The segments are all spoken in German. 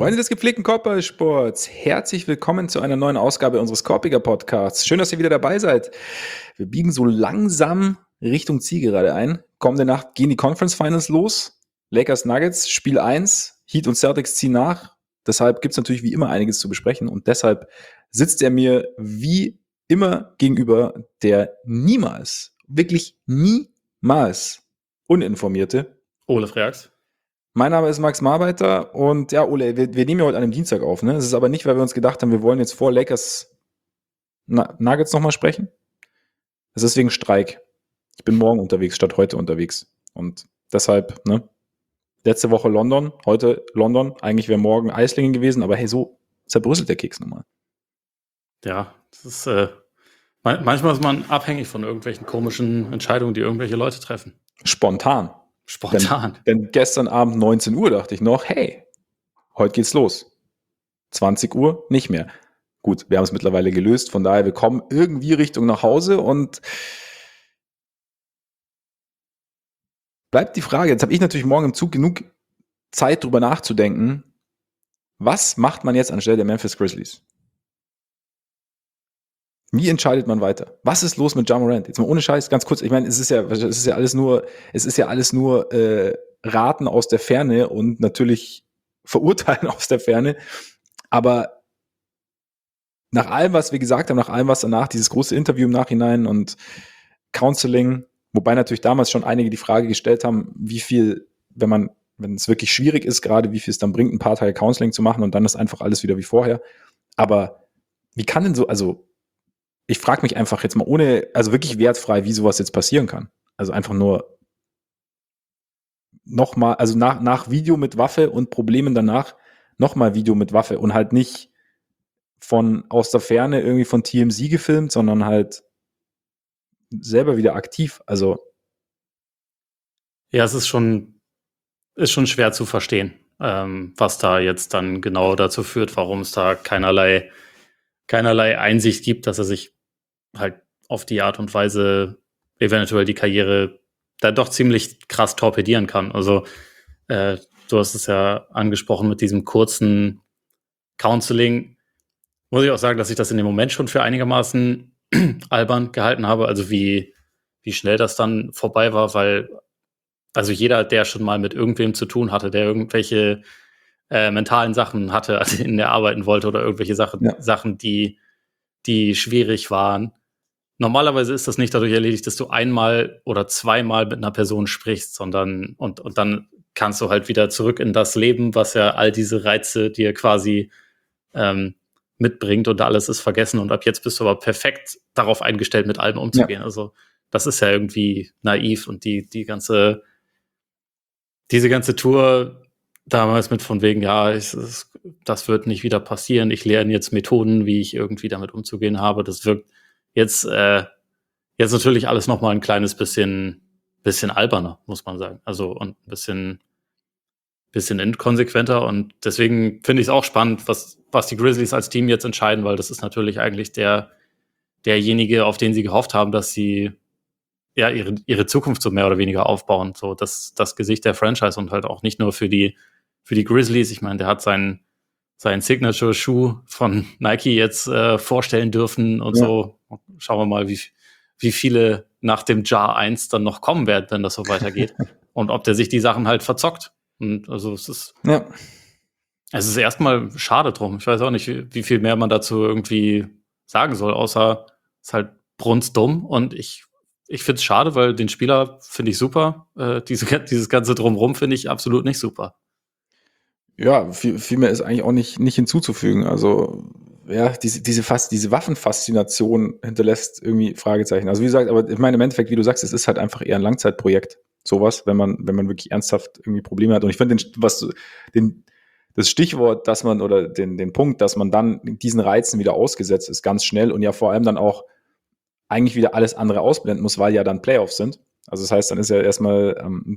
Freunde des gepflegten Korbballsports, herzlich willkommen zu einer neuen Ausgabe unseres Korpiger Podcasts. Schön, dass ihr wieder dabei seid. Wir biegen so langsam Richtung Zielgerade ein. Kommende Nacht gehen die Conference Finals los. Lakers Nuggets, Spiel 1. Heat und Celtics ziehen nach. Deshalb gibt es natürlich wie immer einiges zu besprechen. Und deshalb sitzt er mir wie immer gegenüber, der niemals, wirklich niemals uninformierte Ole Freaks. Mein Name ist Max Marbeiter und ja, Ole, wir nehmen ja heute an einem Dienstag auf, ne? Es ist aber nicht, weil wir uns gedacht haben, wir wollen jetzt vor Lakers Nuggets nochmal sprechen. Es ist wegen Streik. Ich bin morgen unterwegs statt heute unterwegs. Und deshalb, ne? Letzte Woche London, heute London. Eigentlich wäre morgen Eislingen gewesen, aber hey, so zerbröselt der Keks nun mal. Ja, das ist manchmal ist man abhängig von irgendwelchen komischen Entscheidungen, die irgendwelche Leute treffen. Spontan. Denn gestern Abend 19 Uhr dachte ich noch, hey, heute geht's los. 20 Uhr nicht mehr. Gut, wir haben es mittlerweile gelöst, von daher wir kommen irgendwie Richtung nach Hause und bleibt die Frage, jetzt habe ich natürlich morgen im Zug genug Zeit drüber nachzudenken, was macht man jetzt anstelle der Memphis Grizzlies? Wie entscheidet man weiter? Was ist los mit Ja Morant? Jetzt mal ohne Scheiß, ganz kurz. Ich meine, es ist ja alles nur Raten aus der Ferne und natürlich Verurteilen aus der Ferne. Aber nach allem, was wir gesagt haben, nach allem, was danach, dieses große Interview im Nachhinein und Counseling, wobei natürlich damals schon einige die Frage gestellt haben, wie viel, wenn es wirklich schwierig ist, gerade wie viel es dann bringt, ein paar Tage Counseling zu machen und dann ist einfach alles wieder wie vorher. Aber wie kann denn so, also ich frage mich einfach jetzt mal also wirklich wertfrei, wie sowas jetzt passieren kann. Also einfach nur nochmal, also nach Video mit Waffe und Problemen danach nochmal Video mit Waffe und halt nicht aus der Ferne irgendwie von TMZ gefilmt, sondern halt selber wieder aktiv. Also ja, es ist schon schwer zu verstehen, was da jetzt dann genau dazu führt, warum es da keinerlei Einsicht gibt, dass er sich halt auf die Art und Weise eventuell die Karriere da doch ziemlich krass torpedieren kann. Also du hast es ja angesprochen mit diesem kurzen Counseling. Muss ich auch sagen, dass ich das in dem Moment schon für einigermaßen albern gehalten habe, also wie schnell das dann vorbei war, weil also jeder, der schon mal mit irgendwem zu tun hatte, der irgendwelche mentalen Sachen hatte, also in der arbeiten wollte oder irgendwelche Sachen, die schwierig waren. Normalerweise ist das nicht dadurch erledigt, dass du einmal oder zweimal mit einer Person sprichst, sondern und dann kannst du halt wieder zurück in das Leben, was ja all diese Reize dir quasi mitbringt und alles ist vergessen und ab jetzt bist du aber perfekt darauf eingestellt, mit allem umzugehen. Ja. Also das ist ja irgendwie naiv und diese ganze Tour damals mit von wegen, ja, das wird nicht wieder passieren, ich lerne jetzt Methoden, wie ich irgendwie damit umzugehen habe, das wirkt jetzt natürlich alles noch mal ein kleines bisschen alberner, muss man sagen. Also und ein bisschen inkonsequenter und deswegen finde ich es auch spannend, was die Grizzlies als Team jetzt entscheiden, weil das ist natürlich eigentlich derjenige, auf den sie gehofft haben, dass sie ja ihre Zukunft so mehr oder weniger aufbauen, so das Gesicht der Franchise und halt auch nicht nur für die Grizzlies. Ich meine, der hat seinen Signature-Schuh von Nike jetzt vorstellen dürfen und so. Schauen wir mal, wie viele nach dem Ja 1 dann noch kommen werden, wenn das so weitergeht und ob der sich die Sachen halt verzockt. Und also es ist erstmal schade drum. Ich weiß auch nicht, wie viel mehr man dazu irgendwie sagen soll, außer es ist halt brunstdumm und ich finde es schade, weil den Spieler finde ich super. Dieses ganze Drumrum finde ich absolut nicht super. Ja, viel mehr ist eigentlich auch nicht hinzuzufügen. Also ja, diese Waffenfaszination hinterlässt irgendwie Fragezeichen. Also wie gesagt, aber ich meine im Endeffekt, wie du sagst, es ist halt einfach eher ein Langzeitprojekt. Sowas, wenn man wirklich ernsthaft irgendwie Probleme hat. Und ich finde das Stichwort, dass man oder den Punkt, dass man dann diesen Reizen wieder ausgesetzt ist, ganz schnell und ja vor allem dann auch eigentlich wieder alles andere ausblenden muss, weil ja dann Playoffs sind. Also das heißt, dann ist ja erstmal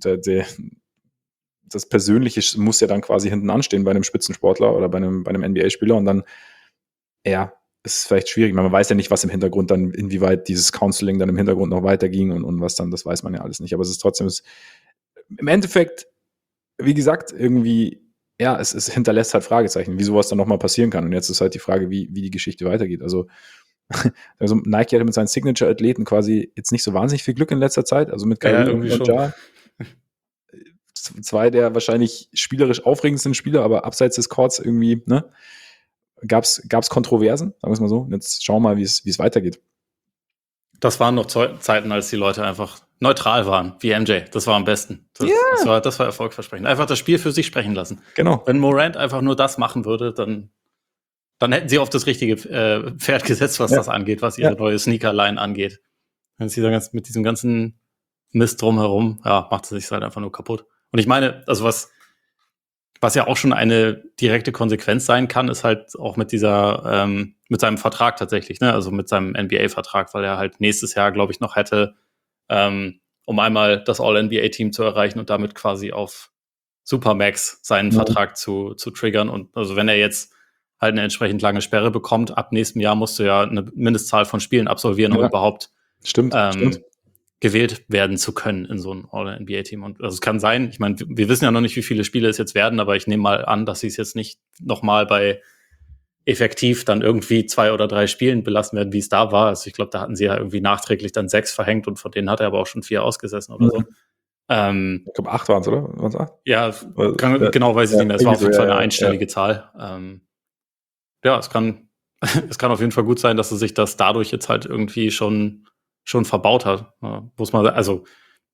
das Persönliche muss ja dann quasi hinten anstehen bei einem Spitzensportler oder bei einem NBA-Spieler und dann, ja, ist es vielleicht schwierig. Man weiß ja nicht, was im Hintergrund dann, inwieweit dieses Counseling dann im Hintergrund noch weiterging und was dann, das weiß man ja alles nicht. Aber es ist trotzdem, im Endeffekt, wie gesagt, irgendwie ja, es hinterlässt halt Fragezeichen, wie sowas dann nochmal passieren kann. Und jetzt ist halt die Frage, wie die Geschichte weitergeht. Also Nike hatte mit seinen Signature-Athleten quasi jetzt nicht so wahnsinnig viel Glück in letzter Zeit. Also mit Kyrie irgendwie und schon. Ja. Zwei der wahrscheinlich spielerisch aufregendsten Spieler, aber abseits des Courts irgendwie, ne, gab's Kontroversen, sagen wir es mal so. Und jetzt schauen wir mal, wie es weitergeht. Das waren noch Zeiten, als die Leute einfach neutral waren, wie MJ. Das war am besten. Das war erfolgversprechend. Einfach das Spiel für sich sprechen lassen. Genau. Wenn Morant einfach nur das machen würde, dann hätten sie auf das richtige Pferd gesetzt, was das angeht, was ihre neue Sneaker-Line angeht. Wenn sie dann mit diesem ganzen Mist drumherum, macht sie sich halt einfach nur kaputt. Und ich meine, also was ja auch schon eine direkte Konsequenz sein kann, ist halt auch mit mit seinem Vertrag tatsächlich, ne? Also mit seinem NBA-Vertrag, weil er halt nächstes Jahr, glaube ich, noch hätte, um einmal das All-NBA-Team zu erreichen und damit quasi auf Supermax seinen Vertrag zu triggern. Und also wenn er jetzt halt eine entsprechend lange Sperre bekommt, ab nächstem Jahr musst du ja eine Mindestzahl von Spielen absolvieren, um überhaupt Stimmt. gewählt werden zu können in so ein All-NBA-Team. Und also es kann sein, ich meine, wir wissen ja noch nicht, wie viele Spiele es jetzt werden, aber ich nehme mal an, dass sie es jetzt nicht nochmal bei effektiv dann irgendwie 2 oder 3 Spielen belassen werden, wie es da war. Also ich glaube, da hatten sie ja irgendwie nachträglich dann 6 verhängt und von denen hat er aber auch schon 4 ausgesessen oder so. Ich glaube, 8 waren es, oder? Waren's 8? Ja, genau weiß ich nicht mehr. Es war auf jeden Fall eine einstellige Zahl. Es kann auf jeden Fall gut sein, dass er sich das dadurch jetzt halt irgendwie schon verbaut hat. Muss man, also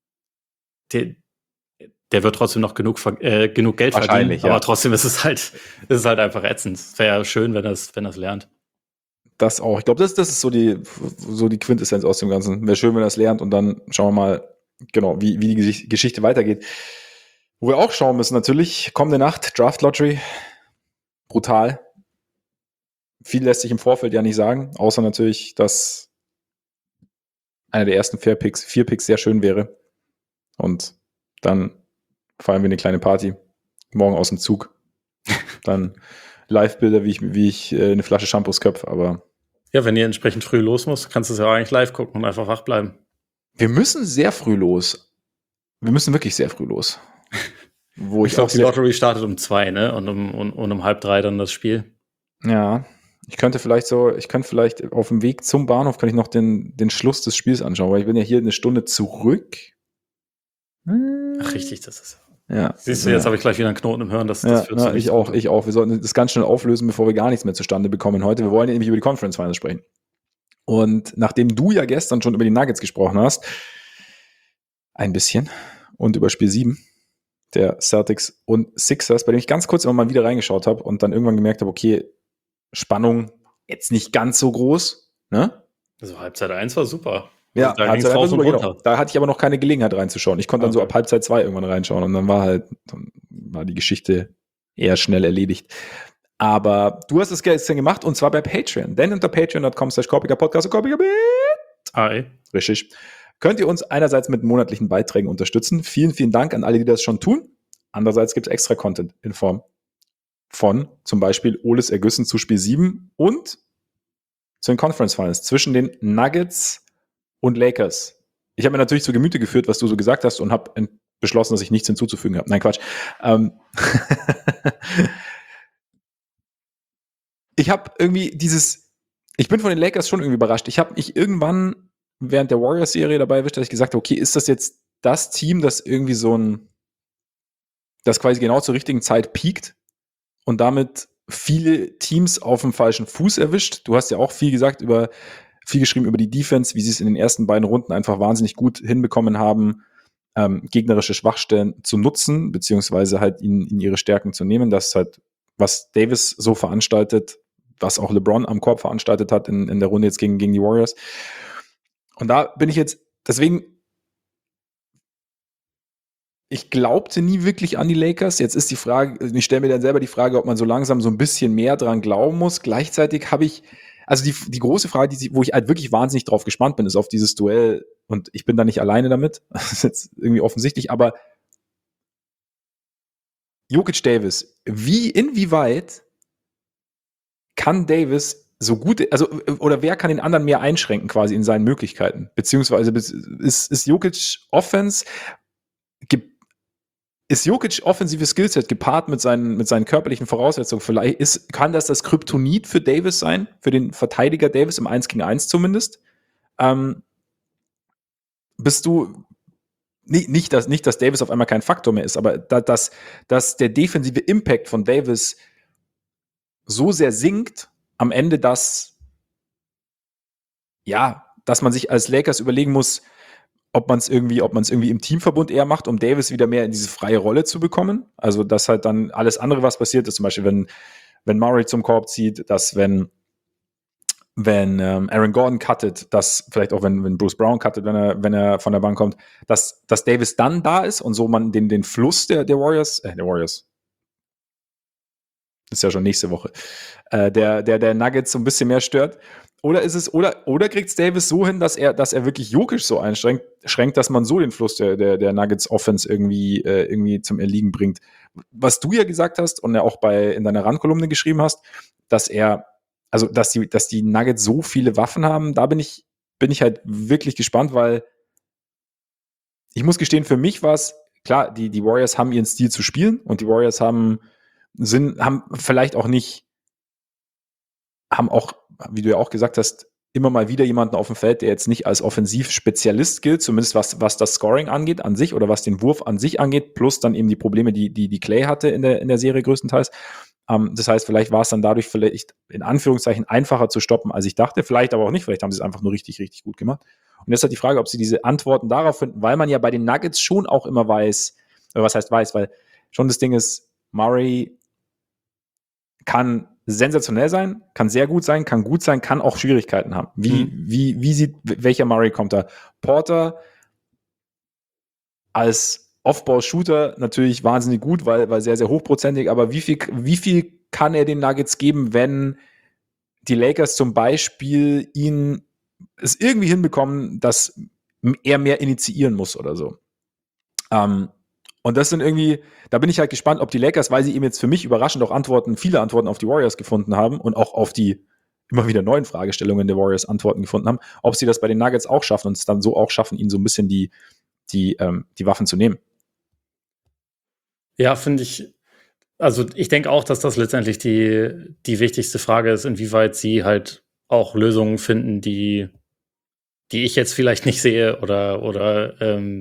der wird trotzdem noch genug Geld verdienen, aber trotzdem ist es halt einfach ätzend. Es wäre ja schön, wenn das lernt. Das auch. Ich glaube, das ist so die Quintessenz aus dem Ganzen. Wäre schön, wenn er es lernt und dann schauen wir mal, genau, wie die Geschichte weitergeht. Wo wir auch schauen müssen, natürlich, kommende Nacht, Draft Lottery. Brutal. Viel lässt sich im Vorfeld ja nicht sagen, außer natürlich, dass einer der ersten 4 Picks sehr schön wäre. Und dann feiern wir eine kleine Party. Morgen aus dem Zug. Dann Live-Bilder, wie ich eine Flasche Shampoos köpfe, aber. Ja, wenn ihr entsprechend früh los musst, kannst du es ja eigentlich live gucken und einfach wach bleiben. Wir müssen sehr früh los. Wir müssen wirklich sehr früh los. Ich glaube, die Lottery startet um 2, ne? Und um 2:30 dann das Spiel. Ja. Ich könnte vielleicht auf dem Weg zum Bahnhof kann ich noch den Schluss des Spiels anschauen, weil ich bin ja hier eine Stunde zurück. Ach, richtig, das ist. Ja. Siehst du, jetzt habe ich gleich wieder einen Knoten im Hirn. Ich auch. Wir sollten das ganz schnell auflösen, bevor wir gar nichts mehr zustande bekommen heute. Wir wollen ja nämlich über die Conference Finals sprechen. Und nachdem du ja gestern schon über die Nuggets gesprochen hast, ein bisschen, und über Spiel 7 der Celtics und Sixers, bei dem ich ganz kurz immer mal wieder reingeschaut habe und dann irgendwann gemerkt habe, okay, Spannung jetzt nicht ganz so groß, ne? Also Halbzeit 1 war super. Ja, da hatte ich aber noch keine Gelegenheit reinzuschauen. Ich konnte dann so ab Halbzeit 2 irgendwann reinschauen und dann war die Geschichte eher schnell erledigt. Aber du hast es gestern gemacht und zwar bei Patreon. Denn unter patreon.com/korpiger-podcast und Korpiger richtig, könnt ihr uns einerseits mit monatlichen Beiträgen unterstützen. Vielen, vielen Dank an alle, die das schon tun. Andererseits gibt es extra Content in Form von zum Beispiel Oles Ergüssen zu Spiel 7 und zu den Conference Finals zwischen den Nuggets und Lakers. Ich habe mir natürlich zu Gemüte geführt, was du so gesagt hast und habe beschlossen, dass ich nichts hinzuzufügen habe. Nein, Quatsch. Ich habe irgendwie ich bin von den Lakers schon irgendwie überrascht. Ich habe mich irgendwann während der Warriors-Serie dabei erwischt, dass ich gesagt habe, okay, ist das jetzt das Team, das irgendwie das quasi genau zur richtigen Zeit piekt und damit viele Teams auf dem falschen Fuß erwischt? Du hast ja auch viel geschrieben über die Defense, wie sie es in den ersten beiden Runden einfach wahnsinnig gut hinbekommen haben, gegnerische Schwachstellen zu nutzen, beziehungsweise halt in ihre Stärken zu nehmen. Das ist halt, was Davis so veranstaltet, was auch LeBron am Korb veranstaltet hat in der Runde jetzt gegen die Warriors. Und da bin ich jetzt, deswegen, ich glaubte nie wirklich an die Lakers. Jetzt ist die Frage, ich stelle mir dann selber die Frage, ob man so langsam so ein bisschen mehr dran glauben muss. Gleichzeitig habe ich, also die große Frage, wo ich halt wirklich wahnsinnig drauf gespannt bin, ist auf dieses Duell. Und ich bin da nicht alleine damit. Das ist jetzt irgendwie offensichtlich, aber Jokic Davis, inwieweit kann Davis so gut, oder wer kann den anderen mehr einschränken quasi in seinen Möglichkeiten? Beziehungsweise ist Jokic Offense, ist Jokic offensive Skillset gepaart mit seinen körperlichen Voraussetzungen. Vielleicht kann das Kryptonit für Davis sein, für den Verteidiger Davis im 1 gegen 1 zumindest. Bist du nicht, dass Davis auf einmal kein Faktor mehr ist, aber dass der defensive Impact von Davis so sehr sinkt am Ende, dass man sich als Lakers überlegen muss, ob man es irgendwie im Teamverbund eher macht, um Davis wieder mehr in diese freie Rolle zu bekommen. Also, dass halt dann alles andere, was passiert ist, zum Beispiel, wenn Murray zum Korb zieht, dass wenn Aaron Gordon cuttet, dass vielleicht auch wenn Bruce Brown cuttet, wenn er von der Bank kommt, dass Davis dann da ist und so man den Fluss der Warriors, ist ja schon nächste Woche, der Nuggets so ein bisschen mehr stört. Oder kriegt es Davis so hin, dass er wirklich Jokic so einschränkt, dass man so den Fluss der Nuggets Offense irgendwie zum Erliegen bringt. Was du ja gesagt hast und ja auch in deiner Randkolumne geschrieben hast, dass die Nuggets so viele Waffen haben, da bin ich halt wirklich gespannt, weil ich muss gestehen, für mich war es klar, die Warriors haben ihren Stil zu spielen und die Warriors haben vielleicht auch nicht, haben auch, wie du ja auch gesagt hast, immer mal wieder jemanden auf dem Feld, der jetzt nicht als Offensivspezialist gilt, zumindest was das Scoring angeht an sich oder was den Wurf an sich angeht, plus dann eben die Probleme, die Clay hatte in der Serie größtenteils. Das heißt, vielleicht war es dann dadurch vielleicht in Anführungszeichen einfacher zu stoppen, als ich dachte. Vielleicht aber auch nicht. Vielleicht haben sie es einfach nur richtig, richtig gut gemacht. Und jetzt halt die Frage, ob sie diese Antworten darauf finden, weil man ja bei den Nuggets schon auch immer weiß, oder was heißt weiß, weil schon das Ding ist, Murray kann sensationell sein, kann sehr gut sein, kann auch Schwierigkeiten haben. Welcher Murray kommt da? Porter als Off-Ball-Shooter natürlich wahnsinnig gut, weil sehr, sehr hochprozentig, aber wie viel kann er den Nuggets geben, wenn die Lakers zum Beispiel es irgendwie hinbekommen, dass er mehr initiieren muss oder so. Und das sind irgendwie, da bin ich halt gespannt, ob die Lakers, weil sie eben jetzt für mich überraschend auch viele Antworten auf die Warriors gefunden haben und auch auf die immer wieder neuen Fragestellungen der Warriors Antworten gefunden haben, ob sie das bei den Nuggets auch schaffen und es dann so auch schaffen, ihnen so ein bisschen die Waffen zu nehmen. Ja, finde ich. Also ich denke auch, dass das letztendlich die wichtigste Frage ist, inwieweit sie halt auch Lösungen finden, die ich jetzt vielleicht nicht sehe oder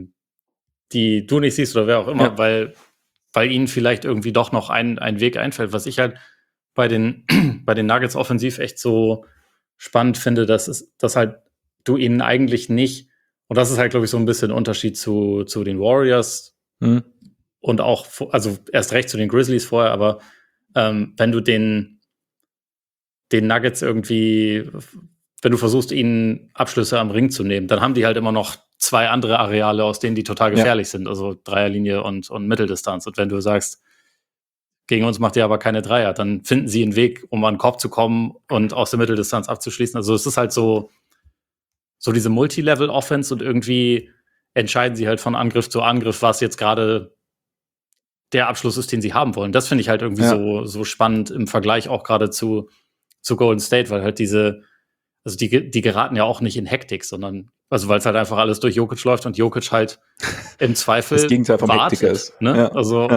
die du nicht siehst oder wer auch immer, weil ihnen vielleicht irgendwie doch noch ein Weg einfällt. Was ich halt bei den Nuggets offensiv echt so spannend finde, dass halt du ihnen eigentlich nicht, und das ist halt, glaube ich, so ein bisschen ein Unterschied zu den Warriors und auch, also erst recht zu den Grizzlies vorher, aber wenn du den Nuggets irgendwie, wenn du versuchst, ihnen Abschlüsse am Ring zu nehmen, dann haben die halt immer noch 2 andere Areale, aus denen die total gefährlich sind, also Dreierlinie und Mitteldistanz. Und wenn du sagst, gegen uns macht ihr aber keine Dreier, dann finden sie einen Weg, um an den Korb zu kommen und aus der Mitteldistanz abzuschließen. Also es ist halt so diese Multilevel-Offense und irgendwie entscheiden sie halt von Angriff zu Angriff, was jetzt gerade der Abschluss ist, den sie haben wollen. Das finde ich halt irgendwie so spannend im Vergleich auch gerade zu Golden State, weil halt die geraten ja auch nicht in Hektik, sondern, also weil es halt einfach alles durch Jokic läuft und Jokic halt im Zweifel das Gegenteil vom Hektiker ist. Ne? Ja. Also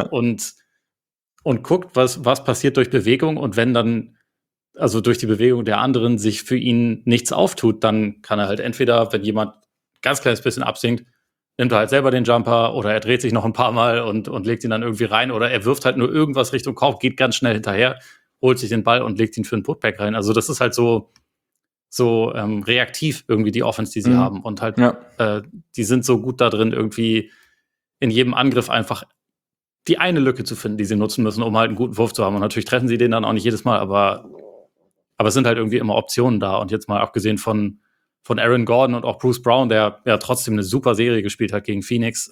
und guckt, was passiert durch Bewegung, und wenn dann, also durch die Bewegung der anderen, sich für ihn nichts auftut, dann kann er halt entweder, wenn jemand ganz kleines bisschen absinkt, nimmt er halt selber den Jumper oder er dreht sich noch ein paar Mal und legt ihn dann irgendwie rein, oder er wirft halt nur irgendwas Richtung Korb, geht ganz schnell hinterher, holt sich den Ball und legt ihn für einen Putback rein. Also das ist halt so reaktiv irgendwie die Offense, die sie haben, und halt die sind so gut da drin, irgendwie in jedem Angriff einfach die eine Lücke zu finden, die sie nutzen müssen, um halt einen guten Wurf zu haben. Und natürlich treffen sie den dann auch nicht jedes Mal, aber es sind halt irgendwie immer Optionen da. Und jetzt mal abgesehen von Aaron Gordon und auch Bruce Brown, der ja trotzdem eine super Serie gespielt hat gegen Phoenix,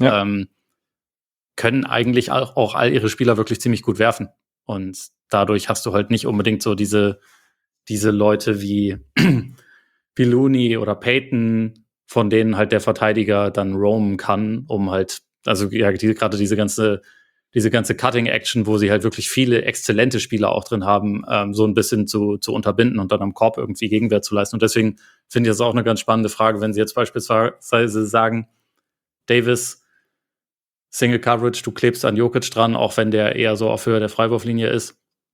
können eigentlich auch all ihre Spieler wirklich ziemlich gut werfen. Und dadurch hast du halt nicht unbedingt so diese Leute wie Looney oder Peyton, von denen halt der Verteidiger dann roamen kann, um halt, also ja, gerade diese ganze Cutting-Action, wo sie halt wirklich viele exzellente Spieler auch drin haben, so ein bisschen zu unterbinden und dann am Korb irgendwie Gegenwehr zu leisten. Und deswegen finde ich das auch eine ganz spannende Frage, wenn sie jetzt beispielsweise sagen, Davis Single Coverage, du klebst an Jokic dran, auch wenn der eher so auf Höhe der Freiwurflinie ist.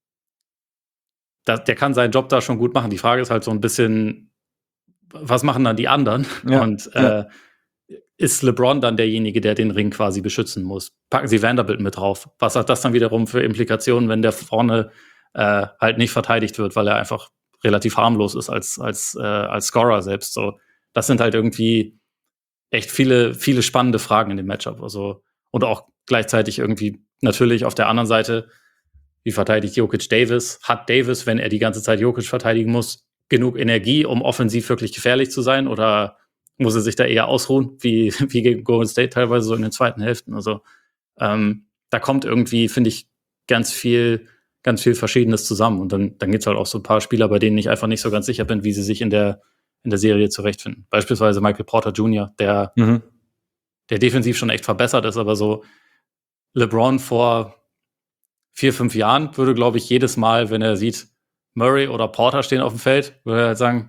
Der kann seinen Job da schon gut machen. Die Frage ist halt so ein bisschen, was machen dann die anderen? Ja, Und ist LeBron dann derjenige, der den Ring quasi beschützen muss? Packen sie Vanderbilt mit drauf. Was hat das dann wiederum für Implikationen, wenn der vorne halt nicht verteidigt wird, weil er einfach relativ harmlos ist als Scorer selbst? So, das sind halt irgendwie echt viele spannende Fragen in dem Matchup. Also, und auch gleichzeitig irgendwie natürlich auf der anderen Seite, wie verteidigt Jokic Davis? Hat Davis, wenn er die ganze Zeit Jokic verteidigen muss, genug Energie, um offensiv wirklich gefährlich zu sein? Oder muss er sich da eher ausruhen, wie gegen Golden State teilweise so in den zweiten Hälften? Also da kommt irgendwie, finde ich, ganz viel Verschiedenes zusammen. Und dann gibt es halt auch so ein paar Spieler, bei denen ich einfach nicht so ganz sicher bin, wie sie sich in der Serie zurechtfinden. Beispielsweise Michael Porter Jr., der defensiv schon echt verbessert ist, aber so LeBron vor 4-5 Jahren würde, glaube ich, jedes Mal, wenn er sieht, Murray oder Porter stehen auf dem Feld, würde er halt sagen,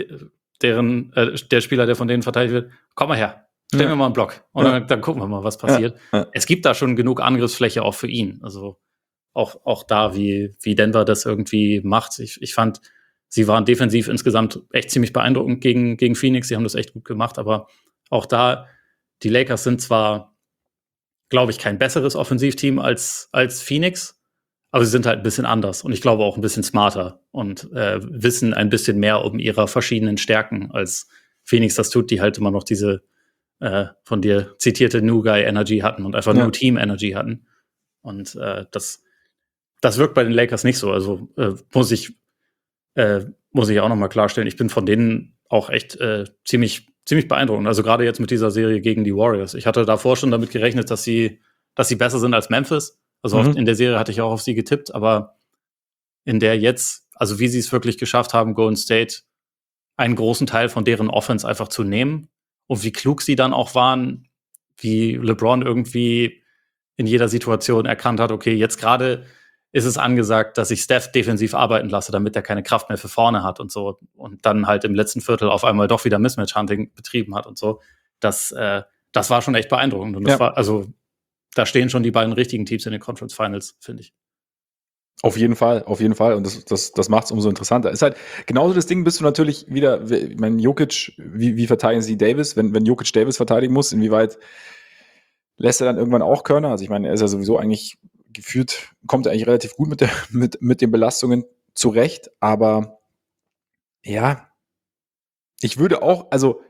der Spieler, der von denen verteidigt wird, komm mal her, stellen wir mal einen Block. Und dann gucken wir mal, was passiert. Es gibt da schon genug Angriffsfläche auch für ihn. Also auch da, wie Denver das irgendwie macht. Ich fand, sie waren defensiv insgesamt echt ziemlich beeindruckend gegen Phoenix. Sie haben das echt gut gemacht. Aber auch da, die Lakers sind zwar, glaube ich, kein besseres Offensivteam als Phoenix, aber sie sind halt ein bisschen anders und ich glaube auch ein bisschen smarter und wissen ein bisschen mehr um ihre verschiedenen Stärken, als Phoenix das tut, die halt immer noch diese von dir zitierte New Guy Energy hatten und einfach New Team Energy hatten. Und das wirkt bei den Lakers nicht so. Also muss ich auch noch mal klarstellen, ich bin von denen auch echt ziemlich beeindruckend. Also gerade jetzt mit dieser Serie gegen die Warriors. Ich hatte davor schon damit gerechnet, dass sie besser sind als Memphis. Also in der Serie hatte ich auch auf sie getippt, aber in der jetzt, also wie sie es wirklich geschafft haben, Golden State einen großen Teil von deren Offense einfach zu nehmen und wie klug sie dann auch waren, wie LeBron irgendwie in jeder Situation erkannt hat, okay, jetzt gerade ist es angesagt, dass ich Steph defensiv arbeiten lasse, damit er keine Kraft mehr für vorne hat und so. Und dann halt im letzten Viertel auf einmal doch wieder Mismatch-Hunting betrieben hat und so. Das war schon echt beeindruckend. Und das war, also da stehen schon die beiden richtigen Teams in den Conference Finals, finde ich. Auf jeden Fall. Und das macht es umso interessanter. Ist halt genauso das Ding, bist du natürlich wieder, ich meine, Jokic, wie verteidigen sie Davis? Wenn Jokic Davis verteidigen muss, inwieweit lässt er dann irgendwann auch Körner? Also ich meine, er ist ja sowieso eigentlich gefühlt, kommt er eigentlich relativ gut mit den Belastungen zurecht, aber ja, ich würde auch, also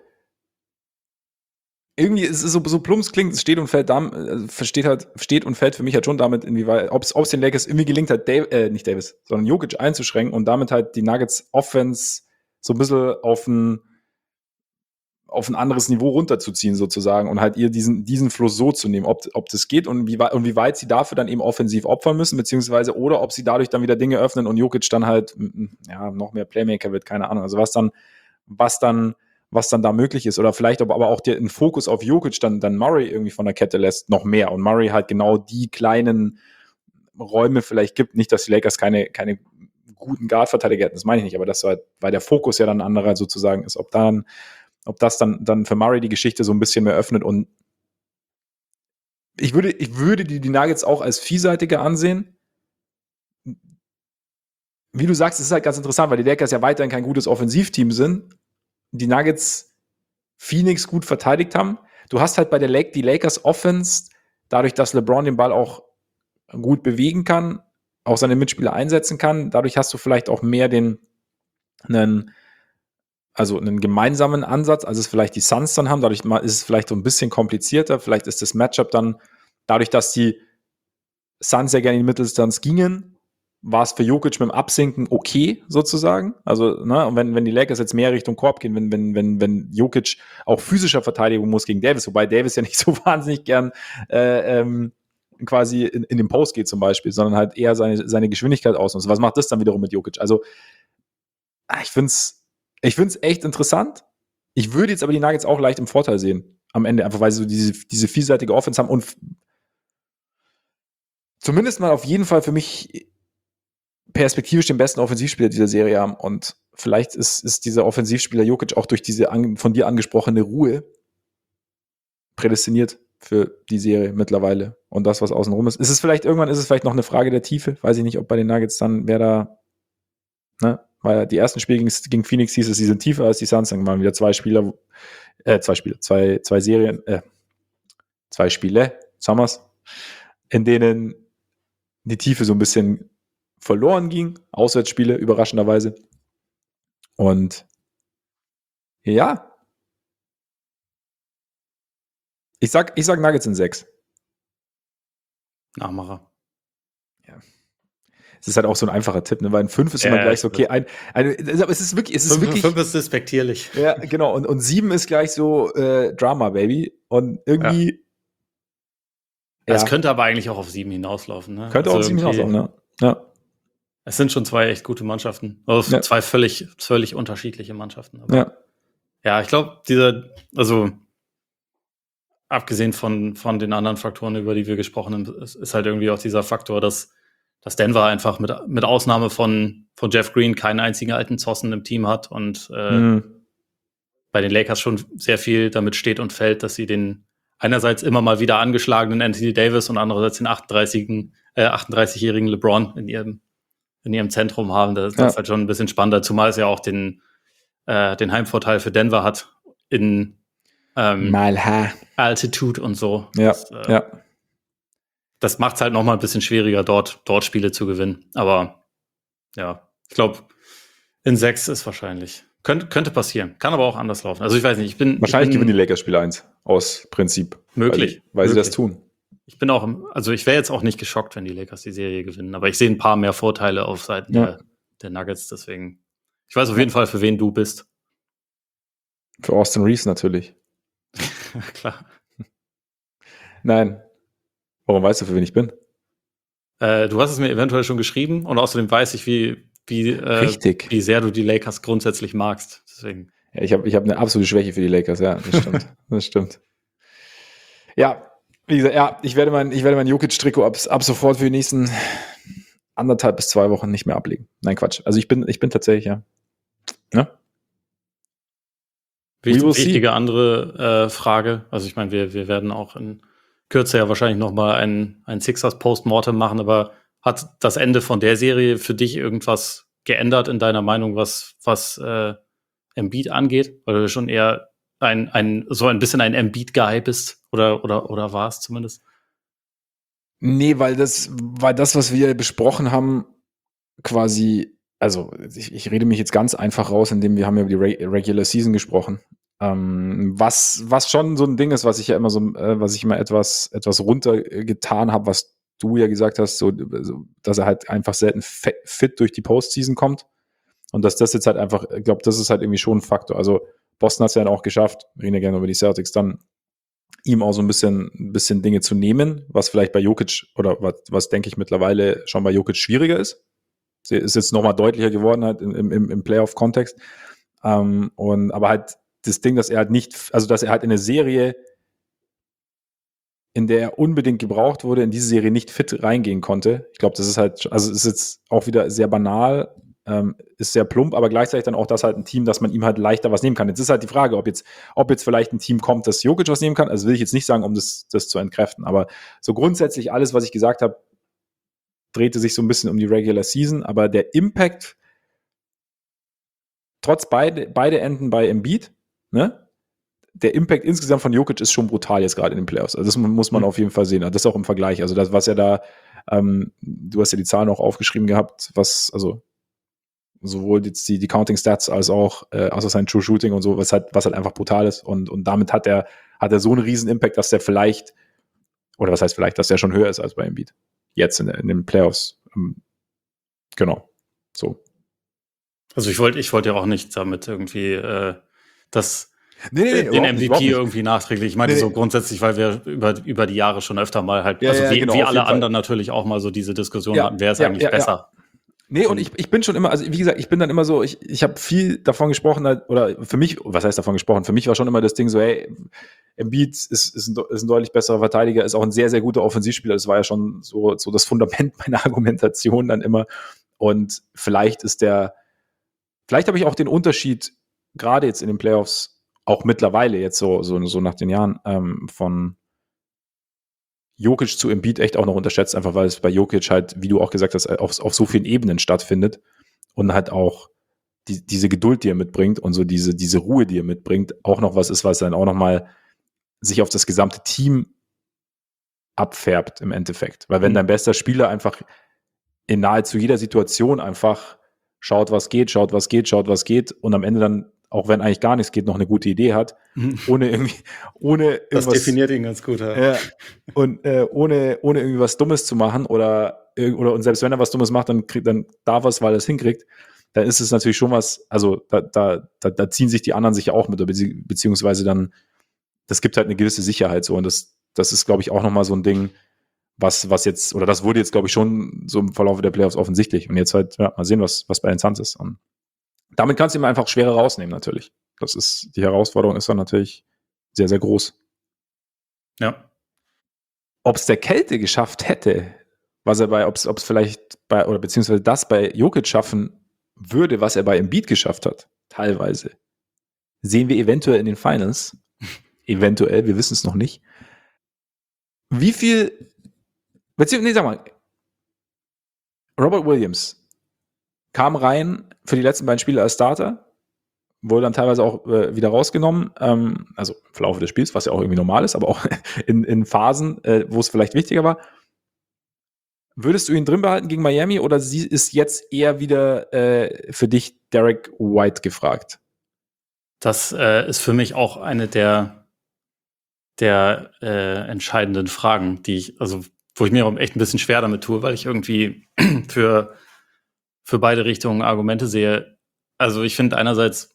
irgendwie ist es so plump es klingt, es steht und fällt steht und fällt für mich halt schon damit, inwieweit, ob es den Lakers irgendwie gelingt hat, nicht Davis, sondern Jokic einzuschränken und damit halt die Nuggets Offense so ein bisschen auf ein anderes Niveau runterzuziehen sozusagen und halt ihr diesen Fluss so zu nehmen, ob das geht und wie weit sie dafür dann eben offensiv opfern müssen, beziehungsweise oder ob sie dadurch dann wieder Dinge öffnen und Jokic dann halt noch mehr Playmaker wird, keine Ahnung, also was dann da möglich ist oder vielleicht aber auch den Fokus auf Jokic dann Murray irgendwie von der Kette lässt, noch mehr und Murray halt genau die kleinen Räume vielleicht gibt, nicht, dass die Lakers keine guten Guard-Verteidiger hätten, das meine ich nicht, aber das halt, weil der Fokus ja dann ein anderer sozusagen ist, ob das dann für Murray die Geschichte so ein bisschen mehr öffnet und ich würde die Nuggets auch als vielseitiger ansehen. Wie du sagst, es ist halt ganz interessant, weil die Lakers ja weiterhin kein gutes Offensivteam sind. Die Nuggets Phoenix gut verteidigt haben. Du hast halt bei die Lakers Offense, dadurch, dass LeBron den Ball auch gut bewegen kann, auch seine Mitspieler einsetzen kann, dadurch hast du vielleicht auch mehr einen gemeinsamen Ansatz, als es vielleicht die Suns dann haben. Dadurch ist es vielleicht so ein bisschen komplizierter. Vielleicht ist das Matchup dann, dadurch, dass die Suns ja gerne in die Mitteldistanz gingen, war es für Jokic mit dem Absinken okay, sozusagen. Also, ne, wenn die Lakers jetzt mehr Richtung Korb gehen, wenn Jokic auch physischer verteidigen muss gegen Davis, wobei Davis ja nicht so wahnsinnig gern quasi in den Post geht zum Beispiel, sondern halt eher seine Geschwindigkeit ausnutzt. Was macht das dann wiederum mit Jokic? Also, ich find's echt interessant. Ich würde jetzt aber die Nuggets auch leicht im Vorteil sehen am Ende, einfach weil sie so diese vielseitige Offense haben und zumindest mal auf jeden Fall für mich perspektivisch den besten Offensivspieler dieser Serie haben. Und vielleicht ist dieser Offensivspieler Jokic auch durch diese von dir angesprochene Ruhe prädestiniert, für die Serie mittlerweile und das, was außenrum ist. Irgendwann ist es vielleicht noch eine Frage der Tiefe. Weiß ich nicht, ob bei den Nuggets dann, wer da, ne, weil die ersten Spiele gegen Phoenix hieß es, sie sind tiefer als die Suns, dann waren wieder zwei Spiele, Summers, in denen die Tiefe so ein bisschen verloren ging. Auswärtsspiele, überraschenderweise. Und ja, ich sag Nuggets in 6. Nachmacher. Ja. Es ist halt auch so ein einfacher Tipp, ne? Weil in 5 ist immer gleich so, okay, es ist wirklich. 5 ist despektierlich. Ja, genau. Und 7 ist gleich so Drama, Baby. Und irgendwie. Ja. Es könnte aber eigentlich auch auf 7 hinauslaufen, ne? Könnte auch auf 7 hinauslaufen, ne? Ja. Es sind schon zwei echt gute Mannschaften. Also zwei völlig unterschiedliche Mannschaften. Aber ja, ich glaube, also abgesehen von den anderen Faktoren, über die wir gesprochen haben, ist halt irgendwie auch dieser Faktor, dass Denver einfach mit Ausnahme von Jeff Green keinen einzigen alten Zossen im Team hat und bei den Lakers schon sehr viel damit steht und fällt, dass sie den einerseits immer mal wieder angeschlagenen Anthony Davis und andererseits den 38-jährigen LeBron in ihrem Zentrum haben. Das ist halt schon ein bisschen spannender, zumal es ja auch den Heimvorteil für Denver hat in Altitude und so. Ja, das macht es halt noch mal ein bisschen schwieriger, dort Spiele zu gewinnen. Aber ja, ich glaube, in 6 ist wahrscheinlich. Könnte passieren. Kann aber auch anders laufen. Also ich weiß nicht. Wahrscheinlich gewinnen die Lakers Spiel 1 aus Prinzip. Möglich. Weil sie das tun. Ich wäre jetzt auch nicht geschockt, wenn die Lakers die Serie gewinnen. Aber ich sehe ein paar mehr Vorteile auf Seiten der Nuggets. Deswegen, ich weiß auf jeden Fall, für wen du bist. Für Austin Reeves natürlich. Klar. Nein. Warum weißt du, für wen ich bin? Du hast es mir eventuell schon geschrieben und außerdem weiß ich, wie sehr du die Lakers grundsätzlich magst. Deswegen. Ja, ich hab eine absolute Schwäche für die Lakers, ja, das stimmt. Das stimmt. Ja, wie gesagt, ich werde mein Jokic-Trikot ab sofort für die nächsten 1,5 bis 2 Wochen nicht mehr ablegen. Nein, Quatsch. Also ich bin tatsächlich, ja. Wichtige andere Frage. Also ich meine, wir werden auch in Kürze ja wahrscheinlich noch mal ein Sixers Postmortem machen, aber hat das Ende von der Serie für dich irgendwas geändert in deiner Meinung, was Embiid angeht? Weil du schon eher so ein bisschen ein Embiid-Guy bist oder warst zumindest? Nee, weil das, was wir besprochen haben, quasi, also ich rede mich jetzt ganz einfach raus, indem wir haben ja über die Regular Season gesprochen. Was schon so ein Ding ist, was ich immer etwas runtergetan habe, was du ja gesagt hast, so, dass er halt einfach selten fit durch die Postseason kommt. Und dass das jetzt halt einfach, ich glaube, das ist halt irgendwie schon ein Faktor. Also Boston hat es ja dann auch geschafft, wir reden ja gerne über die Celtics, dann ihm auch so ein bisschen Dinge zu nehmen, was vielleicht bei Jokic oder was denke ich mittlerweile schon bei Jokic schwieriger ist. Ist jetzt nochmal deutlicher geworden halt im Playoff-Kontext. Aber halt das Ding, dass er halt in eine Serie, in der er unbedingt gebraucht wurde, in diese Serie nicht fit reingehen konnte. Ich glaube, das ist halt, also ist jetzt auch wieder sehr banal, ist sehr plump, aber gleichzeitig dann auch das halt ein Team, dass man ihm halt leichter was nehmen kann. Jetzt ist halt die Frage, ob jetzt vielleicht ein Team kommt, das Jokic was nehmen kann. Also will ich jetzt nicht sagen, um das zu entkräften, aber so grundsätzlich alles, was ich gesagt habe, drehte sich so ein bisschen um die Regular Season, aber der Impact trotz beide Enden bei Embiid, ne? Der Impact insgesamt von Jokic ist schon brutal jetzt gerade in den Playoffs. Also das muss man auf jeden Fall sehen. Das auch im Vergleich. Also das, was ja da, du hast ja die Zahlen auch aufgeschrieben gehabt, was, also sowohl jetzt die Counting Stats als auch sein True Shooting und so, was halt einfach brutal ist. Und damit hat er so einen riesen Impact, dass der vielleicht, oder was heißt vielleicht, dass der schon höher ist als bei Embiid. Jetzt in den Playoffs. Genau. So. Also ich wollte ja auch nicht damit irgendwie den MVP irgendwie nachträglich. Ich meinte so grundsätzlich, weil wir über die Jahre schon öfter mal halt, wie alle anderen natürlich auch mal so diese Diskussion hatten, wer ist eigentlich besser. Nee, und ich bin schon immer, also wie gesagt, ich bin dann immer so, ich habe viel davon gesprochen, oder für mich, was heißt davon gesprochen? Für mich war schon immer das Ding so, hey, Embiid ist ein deutlich besserer Verteidiger, ist auch ein sehr, sehr guter Offensivspieler. Das war ja schon so das Fundament meiner Argumentation dann immer. Und vielleicht habe ich auch den Unterschied, gerade jetzt in den Playoffs, auch mittlerweile jetzt so nach den Jahren, von Jokic zu Embiid echt auch noch unterschätzt, einfach weil es bei Jokic halt, wie du auch gesagt hast, auf so vielen Ebenen stattfindet und halt auch diese Geduld, die er mitbringt und so diese Ruhe, die er mitbringt, auch noch was ist, was dann auch noch mal sich auf das gesamte Team abfärbt im Endeffekt. Weil wenn dein bester Spieler einfach in nahezu jeder Situation einfach schaut, was geht und am Ende dann, auch wenn eigentlich gar nichts geht, noch eine gute Idee hat, ohne irgendwas. Das definiert ihn ganz gut, ja. Und ohne irgendwie was Dummes zu machen und selbst wenn er was Dummes macht, dann darf er es, weil er es hinkriegt, dann ist es natürlich schon was, also da ziehen sich die anderen sicher auch mit, beziehungsweise dann, das gibt halt eine gewisse Sicherheit so und das ist, glaube ich, auch nochmal so ein Ding, was jetzt, oder das wurde jetzt, glaube ich, schon so im Verlauf der Playoffs offensichtlich. Und jetzt halt, ja, mal sehen, was bei den Suns ist. Und damit kannst du ihm einfach schwerer rausnehmen, natürlich. Die Herausforderung ist dann natürlich sehr, sehr groß. Ja. Ob es der Kälte geschafft hätte, ob es vielleicht beziehungsweise das bei Jokic schaffen würde, was er bei Embiid geschafft hat, teilweise, sehen wir eventuell in den Finals. Eventuell, wir wissen es noch nicht. Wie viel, sag mal, Robert Williams kam rein für die letzten beiden Spiele als Starter, wurde dann teilweise auch wieder rausgenommen, also im Verlauf des Spiels, was ja auch irgendwie normal ist, aber auch in Phasen, wo es vielleicht wichtiger war. Würdest du ihn drin behalten gegen Miami oder ist jetzt eher wieder für dich Derek White gefragt? Das ist für mich auch eine der entscheidenden Fragen, wo ich mir auch echt ein bisschen schwer damit tue, weil ich irgendwie für beide Richtungen Argumente sehe. Also ich finde einerseits,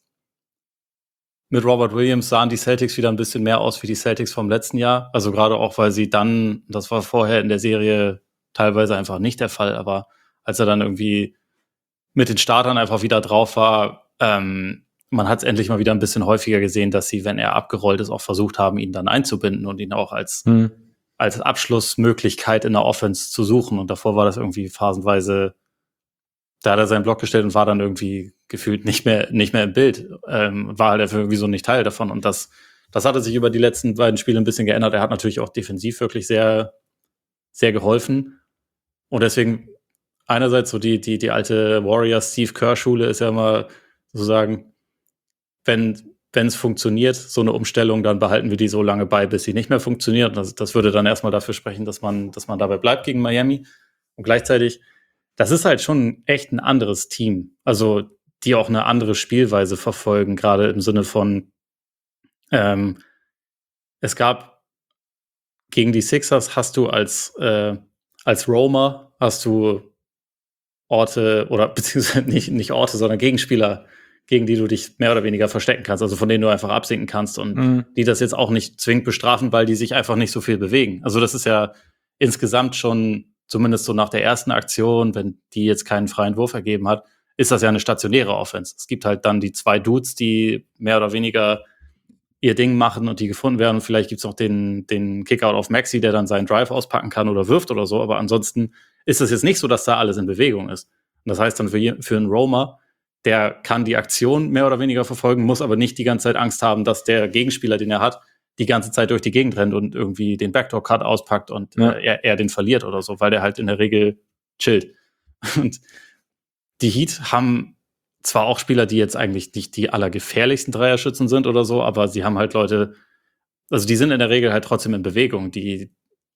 mit Robert Williams sahen die Celtics wieder ein bisschen mehr aus wie die Celtics vom letzten Jahr. Also gerade auch, weil sie dann, das war vorher in der Serie teilweise einfach nicht der Fall, aber als er dann irgendwie mit den Startern einfach wieder drauf war, man hat es endlich mal wieder ein bisschen häufiger gesehen, dass sie, wenn er abgerollt ist, auch versucht haben, ihn dann einzubinden und ihn auch als Abschlussmöglichkeit in der Offense zu suchen. Und davor war das irgendwie phasenweise, da hat er seinen Block gestellt und war dann irgendwie gefühlt nicht mehr im Bild. War halt irgendwie so nicht Teil davon. Und das hatte sich über die letzten beiden Spiele ein bisschen geändert. Er hat natürlich auch defensiv wirklich sehr, sehr geholfen. Und deswegen einerseits so die alte Warriors-Steve Kerr-Schule ist ja immer sozusagen, wenn es funktioniert, so eine Umstellung, dann behalten wir die so lange bei, bis sie nicht mehr funktioniert. Das würde dann erstmal dafür sprechen, dass man dabei bleibt gegen Miami. Und gleichzeitig, das ist halt schon echt ein anderes Team. Also, die auch eine andere Spielweise verfolgen, gerade im Sinne von, es gab gegen die Sixers hast du als Roamer hast du Orte oder beziehungsweise nicht Orte, sondern Gegenspieler, gegen die du dich mehr oder weniger verstecken kannst, also von denen du einfach absinken kannst und die das jetzt auch nicht zwingend bestrafen, weil die sich einfach nicht so viel bewegen. Also das ist ja insgesamt schon, zumindest so nach der ersten Aktion, wenn die jetzt keinen freien Wurf ergeben hat, ist das ja eine stationäre Offense. Es gibt halt dann die zwei Dudes, die mehr oder weniger ihr Ding machen und die gefunden werden. Und vielleicht gibt's noch den Kickout auf Maxi, der dann seinen Drive auspacken kann oder wirft oder so. Aber ansonsten ist es jetzt nicht so, dass da alles in Bewegung ist. Und das heißt dann für einen Roamer, der kann die Aktion mehr oder weniger verfolgen, muss aber nicht die ganze Zeit Angst haben, dass der Gegenspieler, den er hat, die ganze Zeit durch die Gegend rennt und irgendwie den Backdoor-Cut auspackt und er den verliert oder so, weil der halt in der Regel chillt. Und die Heat haben zwar auch Spieler, die jetzt eigentlich nicht die allergefährlichsten Dreierschützen sind oder so, aber sie haben halt Leute, also die sind in der Regel halt trotzdem in Bewegung, die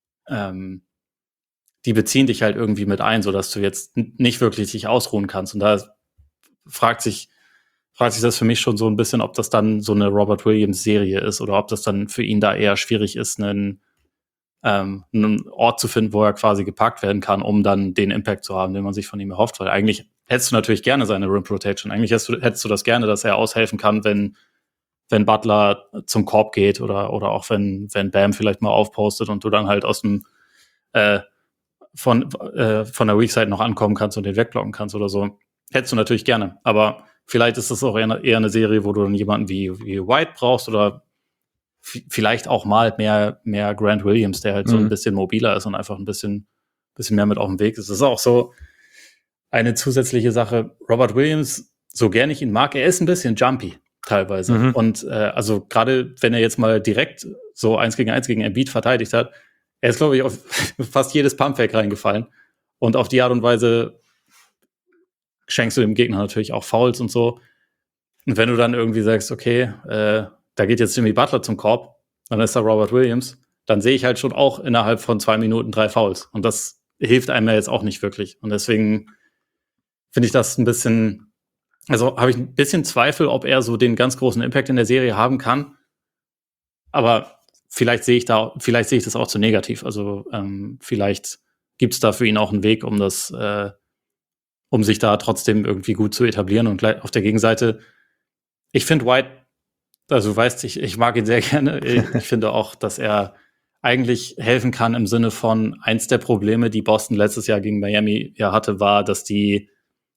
beziehen dich halt irgendwie mit ein, sodass du jetzt nicht wirklich dich ausruhen kannst. Und da fragt sich das für mich schon so ein bisschen, ob das dann so eine Robert Williams-Serie ist oder ob das dann für ihn da eher schwierig ist, einen Ort zu finden, wo er quasi gepackt werden kann, um dann den Impact zu haben, den man sich von ihm erhofft. Weil eigentlich hättest du natürlich gerne seine Rim Protection. Eigentlich hättest du das gerne, dass er aushelfen kann, wenn Butler zum Korb geht oder auch wenn Bam vielleicht mal aufpostet und du dann halt aus dem von der Weakside noch ankommen kannst und den wegblocken kannst oder so. Hättest du natürlich gerne. Aber vielleicht ist das auch eher eine Serie, wo du dann jemanden wie White brauchst oder vielleicht auch mal mehr Grant Williams, der halt so ein bisschen mobiler ist und einfach ein bisschen mehr mit auf dem Weg ist. Das ist auch so eine zusätzliche Sache. Robert Williams, so gern ich ihn mag, er ist ein bisschen jumpy teilweise. Und also gerade wenn er jetzt mal direkt so 1 gegen 1 gegen Embiid verteidigt hat, Er ist, glaube ich, auf fast jedes Pumpfake reingefallen. Und auf die Art und Weise schenkst du dem Gegner natürlich auch Fouls und so. Und wenn du dann irgendwie sagst, okay, da geht jetzt Jimmy Butler zum Korb, dann ist da Robert Williams, dann sehe ich halt schon auch innerhalb von 2 Minuten 3 Fouls. Und das hilft einem ja jetzt auch nicht wirklich. Und deswegen finde ich das ein bisschen, also habe ich ein bisschen Zweifel, ob er so den ganz großen Impact in der Serie haben kann. Aber vielleicht sehe ich das auch zu negativ. Also vielleicht gibt es da für ihn auch einen Weg, um sich da trotzdem irgendwie gut zu etablieren. Und auf der Gegenseite, ich finde White, also du weißt, ich mag ihn sehr gerne. Ich finde auch, dass er eigentlich helfen kann im Sinne von, eins der Probleme, die Boston letztes Jahr gegen Miami ja hatte, war, dass die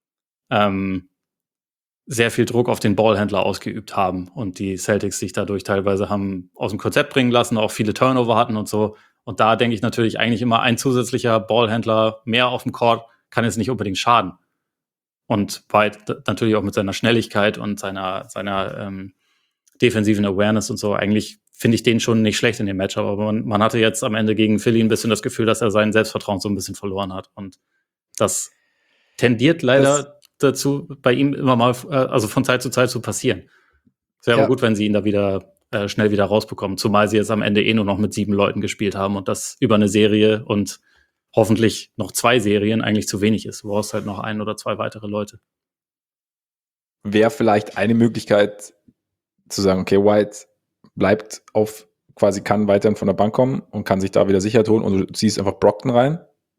sehr viel Druck auf den Ballhändler ausgeübt haben und die Celtics sich dadurch teilweise haben aus dem Konzept bringen lassen, auch viele Turnover hatten und so. Und da denke ich natürlich eigentlich immer, ein zusätzlicher Ballhändler mehr auf dem Court kann jetzt nicht unbedingt schaden. Und White natürlich auch mit seiner Schnelligkeit und seiner defensiven Awareness und so, eigentlich finde ich den schon nicht schlecht in dem Matchup, aber man hatte jetzt am Ende gegen Philly ein bisschen das Gefühl, dass er sein Selbstvertrauen so ein bisschen verloren hat. Und das tendiert leider dazu, bei ihm immer mal, also von Zeit zu Zeit zu passieren. Es wäre aber gut, wenn sie ihn da wieder schnell wieder rausbekommen, zumal sie jetzt am Ende nur noch mit 7 Leuten gespielt haben und das über eine Serie und hoffentlich noch 2 Serien eigentlich zu wenig ist. Du brauchst halt noch 1 oder 2 weitere Leute. Wäre vielleicht eine Möglichkeit zu sagen, okay, White bleibt quasi kann weiterhin von der Bank kommen und kann sich da wieder sicher tun und du ziehst einfach Brockton rein?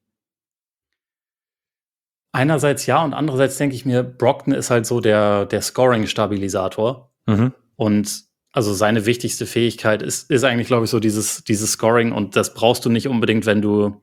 Einerseits ja und andererseits denke ich mir, Brockton ist halt so der Scoring-Stabilisator. Und also seine wichtigste Fähigkeit ist eigentlich, glaube ich, so dieses Scoring und das brauchst du nicht unbedingt, wenn du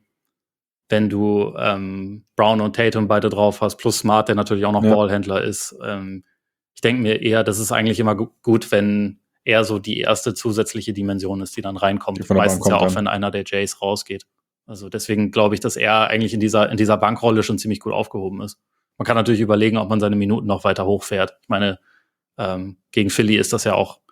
Brown und Tatum beide drauf hast, plus Smart, der natürlich auch noch Ballhändler ist. Ich denke mir eher, das ist eigentlich immer gut, wenn er so die erste zusätzliche Dimension ist, die dann reinkommt. Meistens ja auch, wenn einer der Jays rausgeht. Also deswegen glaube ich, dass er eigentlich in dieser Bankrolle schon ziemlich gut aufgehoben ist. Man kann natürlich überlegen, ob man seine Minuten noch weiter hochfährt. Ich meine, gegen Philly ist das ja auch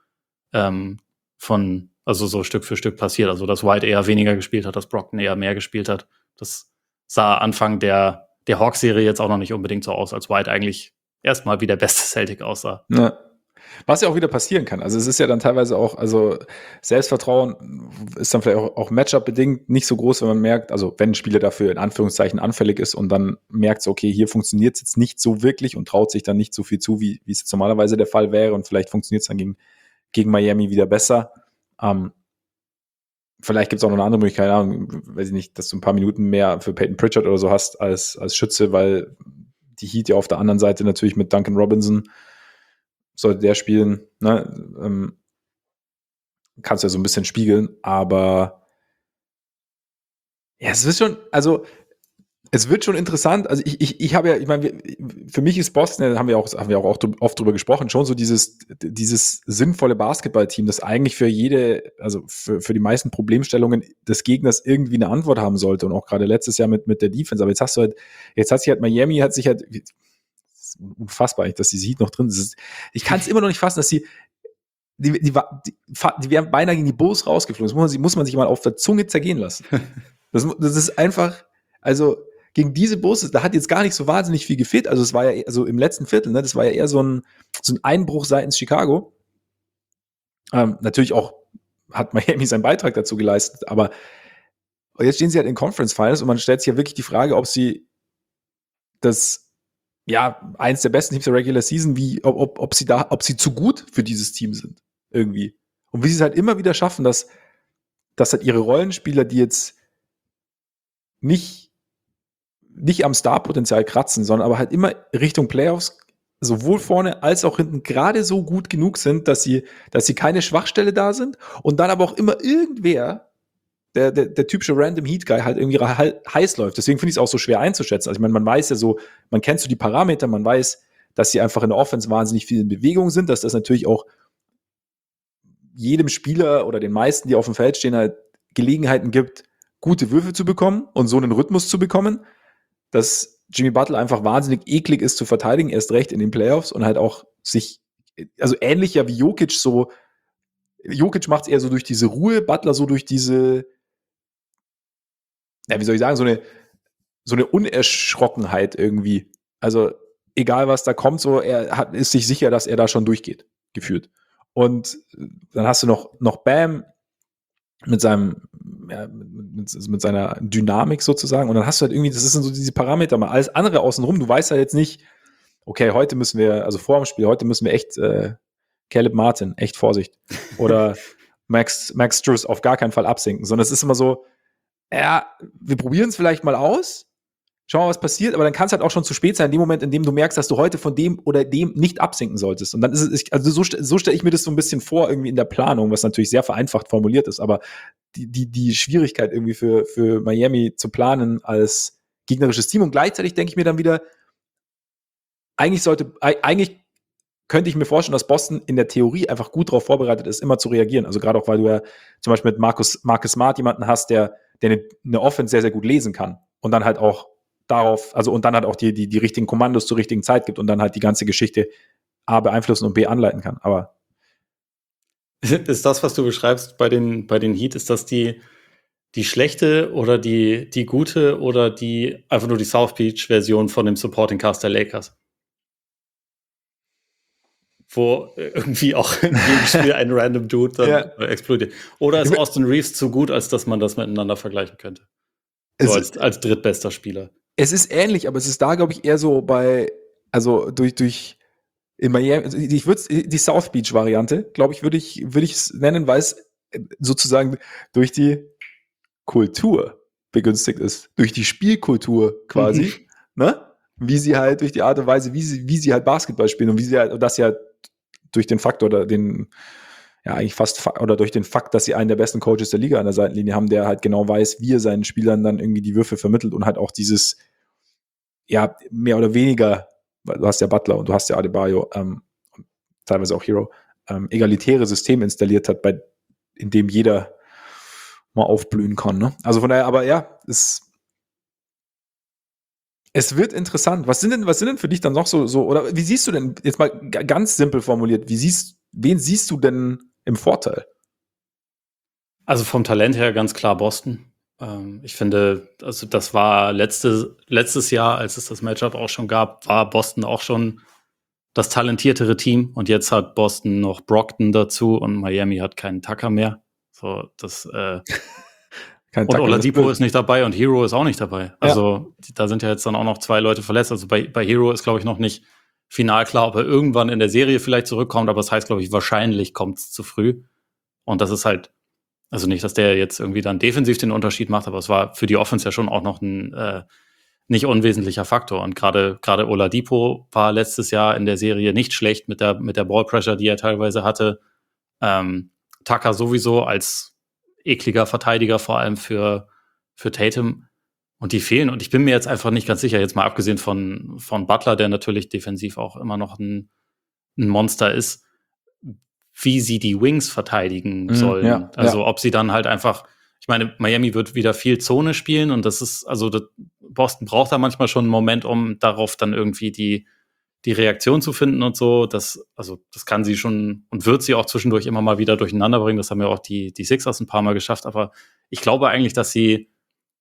also so Stück für Stück passiert. Also dass White eher weniger gespielt hat, dass Brockton eher mehr gespielt hat. Das sah Anfang der Hawks-Serie jetzt auch noch nicht unbedingt so aus, als White eigentlich erstmal wie der beste Celtic aussah. Ja. Was ja auch wieder passieren kann. Also es ist ja dann teilweise auch, also Selbstvertrauen ist dann vielleicht auch Matchup-bedingt nicht so groß, wenn man merkt, also wenn ein Spieler dafür in Anführungszeichen anfällig ist und dann merkt so, okay, hier funktioniert es jetzt nicht so wirklich und traut sich dann nicht so viel zu, wie es jetzt normalerweise der Fall wäre und vielleicht funktioniert es dann gegen Miami wieder besser. Vielleicht gibt es auch noch eine andere Möglichkeit, weiß ich nicht, dass du ein paar Minuten mehr für Peyton Pritchard oder so hast als Schütze, weil die Heat ja auf der anderen Seite natürlich mit Duncan Robinson sollte der spielen, ne, kannst du ja so ein bisschen spiegeln, aber ja, es wird schon interessant. Also ich habe ja, ich meine, für mich ist Boston, haben wir auch oft drüber gesprochen, schon so dieses sinnvolle Basketballteam, das eigentlich für für die meisten Problemstellungen des Gegners irgendwie eine Antwort haben sollte und auch gerade letztes Jahr mit der Defense. Aber jetzt hat sich halt Miami unfassbar eigentlich, dass die Heat noch drin ist. Ich kann es immer noch nicht fassen, dass die wären beinahe gegen die Bulls rausgeflogen. Das muss man sich mal auf der Zunge zergehen lassen. Das ist einfach, also gegen diese Bulls, da hat jetzt gar nicht so wahnsinnig viel gefehlt. Also es war ja also im letzten Viertel, ne, das war ja eher so ein Einbruch seitens Chicago. Natürlich auch hat Miami seinen Beitrag dazu geleistet, aber jetzt stehen sie halt in Conference Finals und man stellt sich ja wirklich die Frage, ob sie eins der besten Teams der Regular Season, ob sie zu gut für dieses Team sind, irgendwie. Und wie sie es halt immer wieder schaffen, dass halt ihre Rollenspieler, die jetzt nicht am Starpotenzial kratzen, sondern aber halt immer Richtung Playoffs sowohl vorne als auch hinten gerade so gut genug sind, dass sie keine Schwachstelle da sind und dann aber auch immer irgendwer, der typische Random Heat Guy halt irgendwie heiß läuft. Deswegen finde ich es auch so schwer einzuschätzen. Also ich meine, man weiß ja so, man kennt so die Parameter, man weiß, dass sie einfach in der Offense wahnsinnig viel in Bewegung sind, dass das natürlich auch jedem Spieler oder den meisten, die auf dem Feld stehen, halt Gelegenheiten gibt, gute Würfe zu bekommen und so einen Rhythmus zu bekommen, dass Jimmy Butler einfach wahnsinnig eklig ist zu verteidigen, erst recht in den Playoffs und halt auch also ähnlich ja wie Jokic macht es eher so durch diese Ruhe, Butler so durch diese wie soll ich sagen, so eine Unerschrockenheit irgendwie. Also egal was da kommt, so ist sich sicher, dass er da schon durchgeht, gefühlt. Und dann hast du noch Bam mit mit seiner Dynamik sozusagen. Und dann hast du halt irgendwie, das sind so diese Parameter, mal alles andere außenrum. Du weißt halt jetzt nicht, okay, heute müssen wir echt Caleb Martin, echt Vorsicht. Oder Max Strus auf gar keinen Fall absinken, sondern es ist immer so, ja, wir probieren es vielleicht mal aus, schauen wir, was passiert, aber dann kann es halt auch schon zu spät sein, in dem Moment, in dem du merkst, dass du heute von dem oder dem nicht absinken solltest. Und dann ist es, also so stelle ich mir das so ein bisschen vor, irgendwie in der Planung, was natürlich sehr vereinfacht formuliert ist, aber die Schwierigkeit irgendwie für Miami zu planen als gegnerisches Team. Und gleichzeitig denke ich mir dann wieder, eigentlich könnte ich mir vorstellen, dass Boston in der Theorie einfach gut darauf vorbereitet ist, immer zu reagieren. Also gerade auch, weil du ja zum Beispiel mit Marcus Smart jemanden hast, der eine Offense sehr, sehr gut lesen kann und dann halt auch und dann halt auch die richtigen Kommandos zur richtigen Zeit gibt und dann halt die ganze Geschichte A beeinflussen und B anleiten kann. Aber ist das, was du beschreibst bei den Heat, ist das die schlechte oder die gute oder die einfach nur die South Beach-Version von dem Supporting Cast der Lakers? Wo irgendwie auch in jedem Spiel ein random Dude dann explodiert. Oder ist Austin Reeves zu gut, als dass man das miteinander vergleichen könnte? So als drittbester Spieler. Es ist ähnlich, aber es ist da, glaube ich, eher so in Miami, ich würde die South Beach-Variante, glaube ich, würde ich es nennen, weil es sozusagen durch die Kultur begünstigt ist. Durch die Spielkultur quasi, ne? Wie sie halt durch die Art und Weise, wie sie halt Basketball spielen und wie sie halt, und das ja durch den Fakt oder durch den Fakt, dass sie einen der besten Coaches der Liga an der Seitenlinie haben, der halt genau weiß, wie er seinen Spielern dann irgendwie die Würfe vermittelt und halt auch dieses, ja, mehr oder weniger, weil du hast ja Butler und du hast ja Adebayo, teilweise auch Hero, egalitäre System installiert hat, in dem jeder mal aufblühen kann. Ne? Also von daher, aber ja, es wird interessant. Was sind denn für dich dann noch so, oder wie siehst du denn, jetzt mal ganz simpel formuliert, wen siehst du denn im Vorteil? Also vom Talent her ganz klar Boston. Ich finde, also das war letztes Jahr, als es das Matchup auch schon gab, war Boston auch schon das talentiertere Team. Und jetzt hat Boston noch Brockton dazu und Miami hat keinen Tucker mehr. So, und Oladipo ist nicht dabei und Hero ist auch nicht dabei. Also da sind ja jetzt dann auch noch 2 Leute verletzt. Also bei Hero ist, glaube ich, noch nicht final klar, ob er irgendwann in der Serie vielleicht zurückkommt. Aber das heißt, glaube ich, wahrscheinlich kommt es zu früh. Und das ist halt, also nicht, dass der jetzt irgendwie dann defensiv den Unterschied macht, aber es war für die Offense ja schon auch noch ein nicht unwesentlicher Faktor. Und gerade Oladipo war letztes Jahr in der Serie nicht schlecht mit der Ballpressure, die er teilweise hatte. Tucker sowieso als ekliger Verteidiger, vor allem für Tatum. Und die fehlen. Und ich bin mir jetzt einfach nicht ganz sicher, jetzt mal abgesehen von Butler, der natürlich defensiv auch immer noch ein Monster ist, wie sie die Wings verteidigen sollen. Ja, also ob sie dann halt einfach, ich meine, Miami wird wieder viel Zone spielen und das ist, also Boston braucht da manchmal schon einen Moment, um darauf dann irgendwie die Reaktion zu finden und so. Das kann sie schon und wird sie auch zwischendurch immer mal wieder durcheinander bringen. Das haben ja auch die Sixers ein paar Mal geschafft. Aber ich glaube eigentlich, dass sie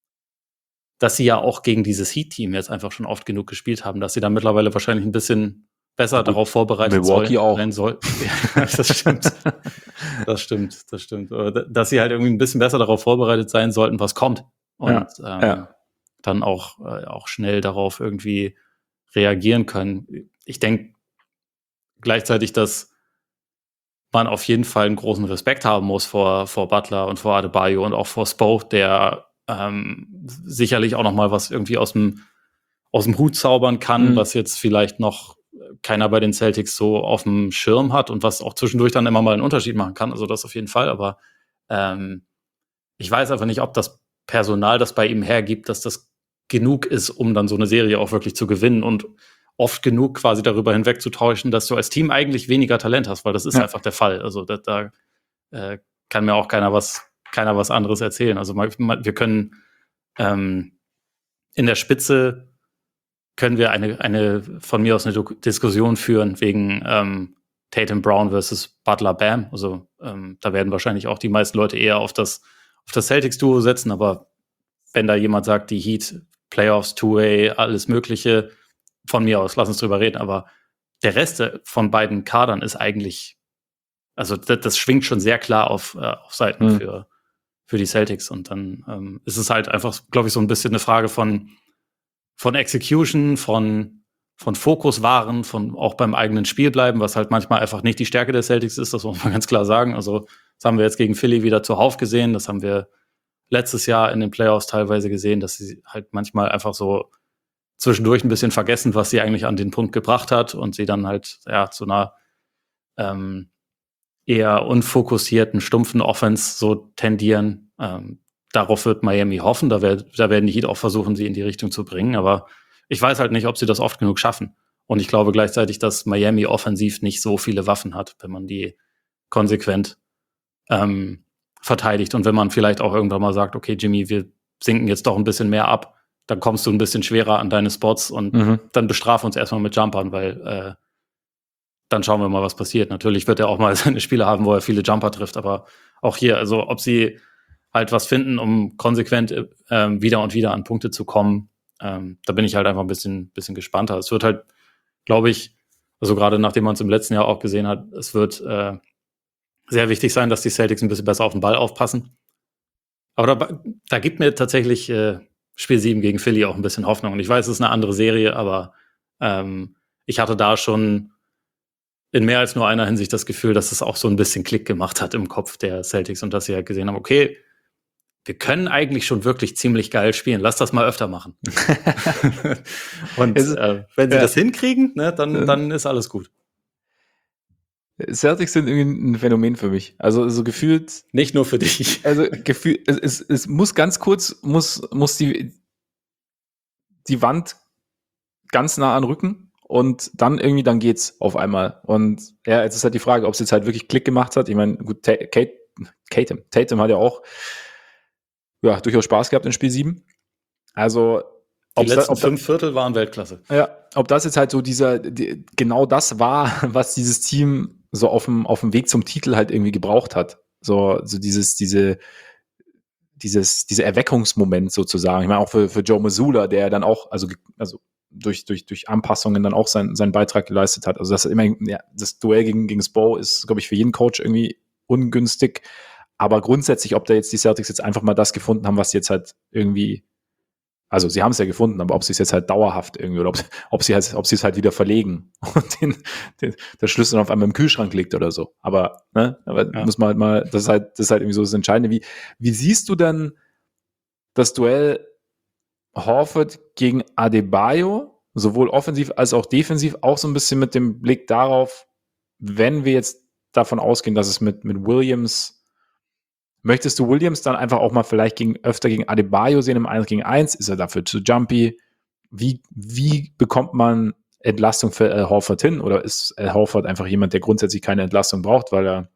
ja auch gegen dieses Heat-Team jetzt einfach schon oft genug gespielt haben, dass sie dann mittlerweile wahrscheinlich ein bisschen besser darauf vorbereitet sein soll. Ja, das stimmt. Das stimmt. Dass sie halt irgendwie ein bisschen besser darauf vorbereitet sein sollten, was kommt. Und dann auch schnell darauf irgendwie reagieren können. Ich denke gleichzeitig, dass man auf jeden Fall einen großen Respekt haben muss vor Butler und vor Adebayo und auch vor Spo, der sicherlich auch noch mal was irgendwie aus dem Hut zaubern kann, was jetzt vielleicht noch keiner bei den Celtics so auf dem Schirm hat und was auch zwischendurch dann immer mal einen Unterschied machen kann. Also das auf jeden Fall. Aber ich weiß einfach nicht, ob das Personal, das bei ihm hergibt, dass das genug ist, um dann so eine Serie auch wirklich zu gewinnen und oft genug quasi darüber hinwegzutäuschen, dass du als Team eigentlich weniger Talent hast, weil das ist einfach der Fall. Also da kann mir auch keiner was anderes erzählen. Also wir können in der Spitze können wir eine von mir aus eine Diskussion führen wegen Tatum Brown versus Butler Bam. Also da werden wahrscheinlich auch die meisten Leute eher auf das Celtics-Duo setzen, aber wenn da jemand sagt, die Heat, Playoffs, Two-Way, alles Mögliche, von mir aus, lass uns drüber reden, aber der Rest von beiden Kadern ist eigentlich, also das schwingt schon sehr klar auf Seiten für die Celtics und dann ist es halt einfach, glaube ich, so ein bisschen eine Frage von Execution, von Fokus wahren, von auch beim eigenen Spiel bleiben, was halt manchmal einfach nicht die Stärke der Celtics ist, das muss man ganz klar sagen. Also das haben wir jetzt gegen Philly wieder zuhauf gesehen, das haben wir letztes Jahr in den Playoffs teilweise gesehen, dass sie halt manchmal einfach so zwischendurch ein bisschen vergessen, was sie eigentlich an den Punkt gebracht hat und sie dann halt zu einer eher unfokussierten, stumpfen Offense so tendieren. Darauf wird Miami hoffen, da werden die Heat auch versuchen, sie in die Richtung zu bringen, aber ich weiß halt nicht, ob sie das oft genug schaffen. Und ich glaube gleichzeitig, dass Miami offensiv nicht so viele Waffen hat, wenn man die konsequent verteidigt und wenn man vielleicht auch irgendwann mal sagt, okay, Jimmy, wir sinken jetzt doch ein bisschen mehr ab, dann kommst du ein bisschen schwerer an deine Spots und dann bestraf uns erstmal mit Jumpern, weil dann schauen wir mal, was passiert. Natürlich wird er auch mal seine Spiele haben, wo er viele Jumper trifft, aber auch hier, also ob sie halt was finden, um konsequent wieder und wieder an Punkte zu kommen, da bin ich halt einfach ein bisschen gespannter. Es wird halt, glaube ich, also gerade nachdem man es im letzten Jahr auch gesehen hat, es wird sehr wichtig sein, dass die Celtics ein bisschen besser auf den Ball aufpassen. Aber da gibt mir tatsächlich Spiel 7 gegen Philly auch ein bisschen Hoffnung. Und ich weiß, es ist eine andere Serie, aber ich hatte da schon in mehr als nur einer Hinsicht das Gefühl, dass es auch so ein bisschen Klick gemacht hat im Kopf der Celtics und dass sie halt gesehen haben, okay, wir können eigentlich schon wirklich ziemlich geil spielen. Lass das mal öfter machen. Und wenn sie das hinkriegen, ne, dann ist alles gut. Celtics sind irgendwie ein Phänomen für mich. Also so gefühlt. Nicht nur für dich. Also gefühlt, es muss ganz kurz, muss die Wand ganz nah an den Rücken und dann geht's auf einmal. Und ja, jetzt ist halt die Frage, ob es jetzt halt wirklich Klick gemacht hat. Ich meine, gut, Tatum hat ja auch durchaus Spaß gehabt in Spiel 7. Also die letzten 5 Viertel waren Weltklasse. Ja, ob das jetzt halt so genau das war, was dieses Team so auf dem Weg zum Titel halt irgendwie gebraucht hat. So dieser Erweckungsmoment sozusagen. Ich meine auch für Joe Mazzulla, der dann auch, also durch Anpassungen dann auch seinen Beitrag geleistet hat. Also das Duell gegen Spo ist, glaube ich, für jeden Coach irgendwie ungünstig. Aber grundsätzlich, ob da jetzt die Celtics jetzt einfach mal das gefunden haben, was jetzt halt irgendwie, also sie haben es ja gefunden, aber ob sie es jetzt halt dauerhaft irgendwie oder ob sie es halt wieder verlegen und der Schlüssel auf einmal im Kühlschrank liegt oder so. Aber muss man halt mal, das ist halt irgendwie so das Entscheidende. Wie siehst du denn das Duell Horford gegen Adebayo, sowohl offensiv als auch defensiv, auch so ein bisschen mit dem Blick darauf, wenn wir jetzt davon ausgehen, dass es mit Williams, möchtest du Williams dann einfach auch mal vielleicht öfter gegen Adebayo sehen im 1 gegen 1? Ist er dafür zu jumpy? Wie bekommt man Entlastung für Al Horford hin? Oder ist Al Horford einfach jemand, der grundsätzlich keine Entlastung braucht, weil er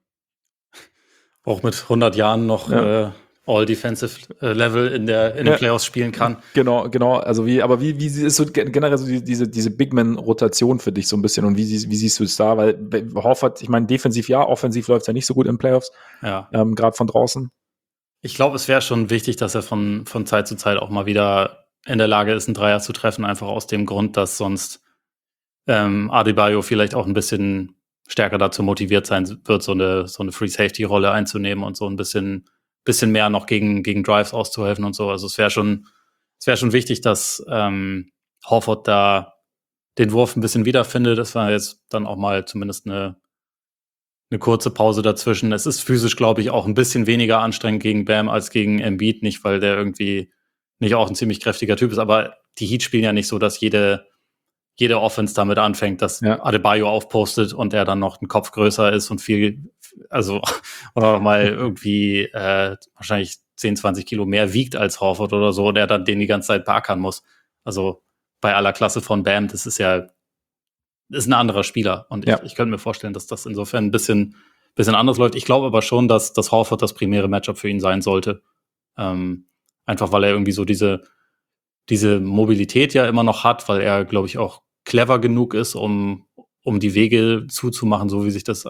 auch mit 100 Jahren noch All-Defensive-Level in den Playoffs spielen kann? Genau. Also wie ist so generell so diese Big-Man-Rotation für dich so ein bisschen und wie siehst du es da? Weil Horford, ich meine, defensiv offensiv läuft es ja nicht so gut in Playoffs, gerade von draußen. Ich glaube, es wäre schon wichtig, dass er von Zeit zu Zeit auch mal wieder in der Lage ist, einen Dreier zu treffen, einfach aus dem Grund, dass sonst Adebayo vielleicht auch ein bisschen stärker dazu motiviert sein wird, so eine Free-Safety-Rolle einzunehmen und so ein bisschen mehr noch gegen Drives auszuhelfen und so. Also es wäre schon wichtig, dass Horford da den Wurf ein bisschen wiederfindet. Das war jetzt dann auch mal zumindest eine kurze Pause dazwischen. Es ist physisch, glaube ich, auch ein bisschen weniger anstrengend gegen Bam als gegen Embiid. Nicht, weil der irgendwie nicht auch ein ziemlich kräftiger Typ ist, aber die Heat spielen ja nicht so, dass jede Offense damit anfängt, dass Adebayo aufpostet und er dann noch einen Kopf größer ist und oder noch mal irgendwie wahrscheinlich 10, 20 Kilo mehr wiegt als Horford oder so und er dann den die ganze Zeit beackern muss. Also bei aller Klasse von Bam, das ist ein anderer Spieler und ich könnte mir vorstellen, dass das insofern ein bisschen anders läuft. Ich glaube aber schon, dass Horford das primäre Matchup für ihn sein sollte. Einfach weil er irgendwie so diese Mobilität ja immer noch hat, weil er, glaube ich, auch clever genug ist, um die Wege zuzumachen, so wie sich das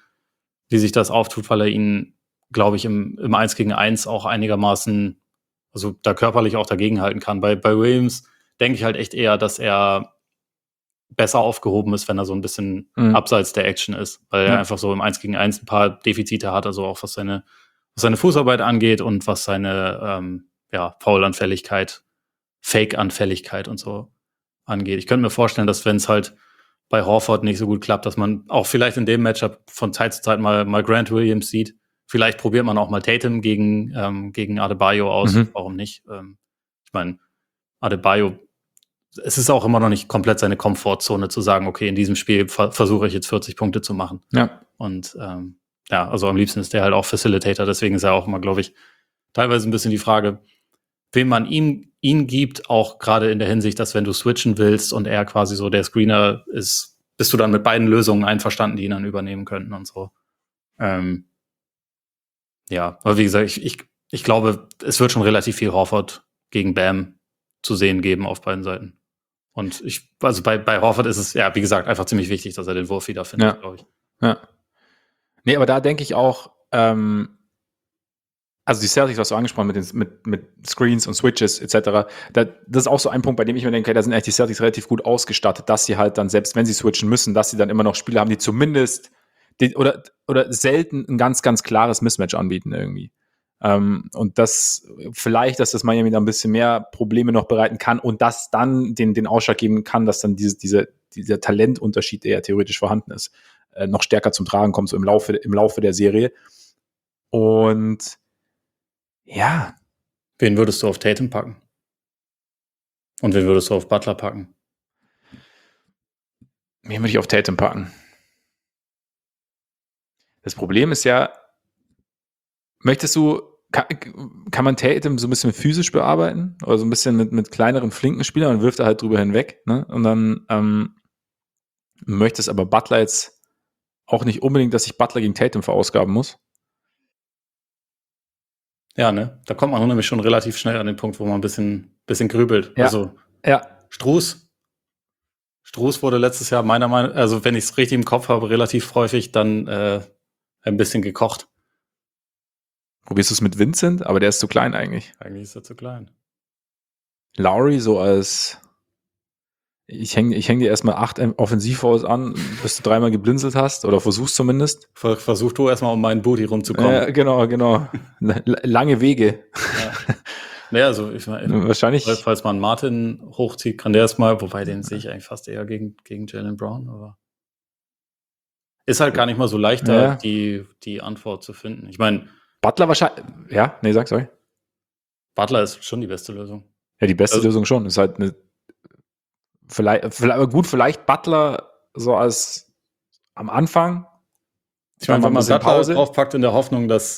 auftut, weil er ihn, glaube ich, im 1 gegen 1 auch einigermaßen also da körperlich auch dagegenhalten kann. Bei Williams denke ich halt echt eher, dass er besser aufgehoben ist, wenn er so ein bisschen abseits der Action ist, weil er einfach so im 1 gegen 1 ein paar Defizite hat, also auch was seine Fußarbeit angeht und was seine Foul-Anfälligkeit, Fake-Anfälligkeit und so angeht. Ich könnte mir vorstellen, dass wenn es halt bei Horford nicht so gut klappt, dass man auch vielleicht in dem Matchup von Zeit zu Zeit mal Grant Williams sieht. Vielleicht probiert man auch mal Tatum gegen Adebayo aus. Warum nicht? Ich meine, Adebayo, es ist auch immer noch nicht komplett seine Komfortzone zu sagen, okay, in diesem Spiel versuche ich jetzt 40 Punkte zu machen. Ja. Und also am liebsten ist der halt auch Facilitator, deswegen ist er auch immer, glaube ich, teilweise ein bisschen die Frage, wem man ihn gibt, auch gerade in der Hinsicht, dass wenn du switchen willst und er quasi so der Screener ist, bist du dann mit beiden Lösungen einverstanden, die ihn dann übernehmen könnten und so. Aber wie gesagt, ich glaube, es wird schon relativ viel Horford gegen Bam zu sehen geben auf beiden Seiten. Und bei Horford ist es, wie gesagt, einfach ziemlich wichtig, dass er den Wurf wieder findet, glaube ich. Ja. Nee, aber da denke ich auch, also die Celtics, was du angesprochen mit Screens und Switches etc., das ist auch so ein Punkt, bei dem ich mir denke, da sind eigentlich die Celtics relativ gut ausgestattet, dass sie halt dann, selbst wenn sie switchen müssen, dass sie dann immer noch Spieler haben, die zumindest oder selten ein ganz, ganz klares Mismatch anbieten irgendwie. Und das vielleicht, dass das Miami da ein bisschen mehr Probleme noch bereiten kann und das dann den Ausschlag geben kann, dass dann dieser Talentunterschied, der ja theoretisch vorhanden ist, noch stärker zum Tragen kommt, so im Laufe der Serie. Und ja. Wen würdest du auf Tatum packen? Und wen würdest du auf Butler packen? Wen würde ich auf Tatum packen? Das Problem ist ja, kann man Tatum so ein bisschen physisch bearbeiten? Oder so ein bisschen mit kleineren, flinken Spielern und wirft er halt drüber hinweg, ne? Und dann möchtest aber Butler jetzt auch nicht unbedingt, dass ich Butler gegen Tatum verausgaben muss. Ja, ne? Da kommt man nämlich schon relativ schnell an den Punkt, wo man ein bisschen grübelt. Ja. Also Strus wurde letztes Jahr meiner Meinung nach, also wenn ich es richtig im Kopf habe, relativ häufig dann ein bisschen gekocht. Probierst du es mit Vincent? Aber der ist zu klein eigentlich. Eigentlich ist er zu klein. Lowry so als ich häng dir erstmal 8 Offensivfouls an, bis du 3-mal geblinzelt hast, oder versuchst zumindest. Versuch du erstmal um meinen Booty rumzukommen. Genau. Lange Wege. Ja. Naja, also ich meine, wahrscheinlich. Falls man Martin hochzieht, kann der erstmal, wobei den sehe ich eigentlich fast eher gegen Jaylen Brown, aber ist halt gar nicht mal so leicht, da die Antwort zu finden. Ich meine, Butler wahrscheinlich, sorry. Butler ist schon die beste Lösung. Ja, die beste Lösung schon. Ist halt vielleicht Butler so als am Anfang. Ich meine, wenn man Butler draufpackt in der Hoffnung, dass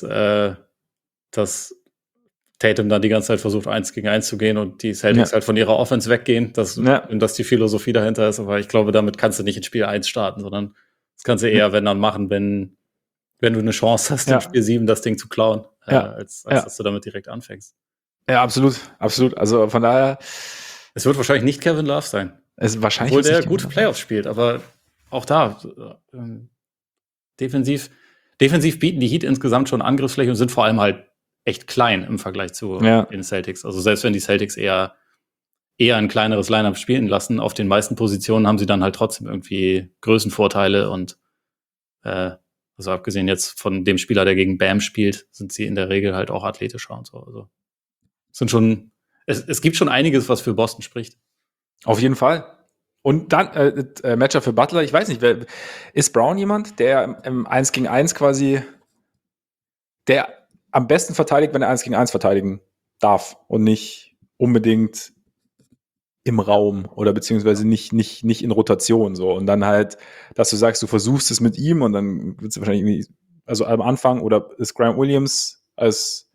Tatum dann die ganze Zeit versucht, 1 gegen 1 zu gehen und die Celtics halt von ihrer Offense weggehen, dass die Philosophie dahinter ist. Aber ich glaube, damit kannst du nicht in Spiel 1 starten, sondern das kannst du eher, wenn du eine Chance hast, in Spiel 7 das Ding zu klauen, als dass du damit direkt anfängst. Ja, absolut. Also von daher. Es wird wahrscheinlich nicht Kevin Love sein. Obwohl der gute Playoffs spielt, aber auch da defensiv bieten die Heat insgesamt schon Angriffsfläche und sind vor allem halt echt klein im Vergleich zu den Celtics. Also selbst wenn die Celtics eher ein kleineres Lineup spielen lassen, auf den meisten Positionen haben sie dann halt trotzdem irgendwie Größenvorteile und also abgesehen jetzt von dem Spieler, der gegen Bam spielt, sind sie in der Regel halt auch athletischer und so. Also sind schon, es gibt schon einiges, was für Boston spricht. Auf jeden Fall. Und dann Matchup für Butler, ich weiß nicht, ist Brown jemand, der im 1 gegen 1 quasi, der am besten verteidigt, wenn er 1 gegen 1 verteidigen darf und nicht unbedingt im Raum oder beziehungsweise nicht in Rotation so. Und dann halt, dass du sagst, du versuchst es mit ihm und dann wird es wahrscheinlich irgendwie, also am Anfang, oder ist Grant Williams als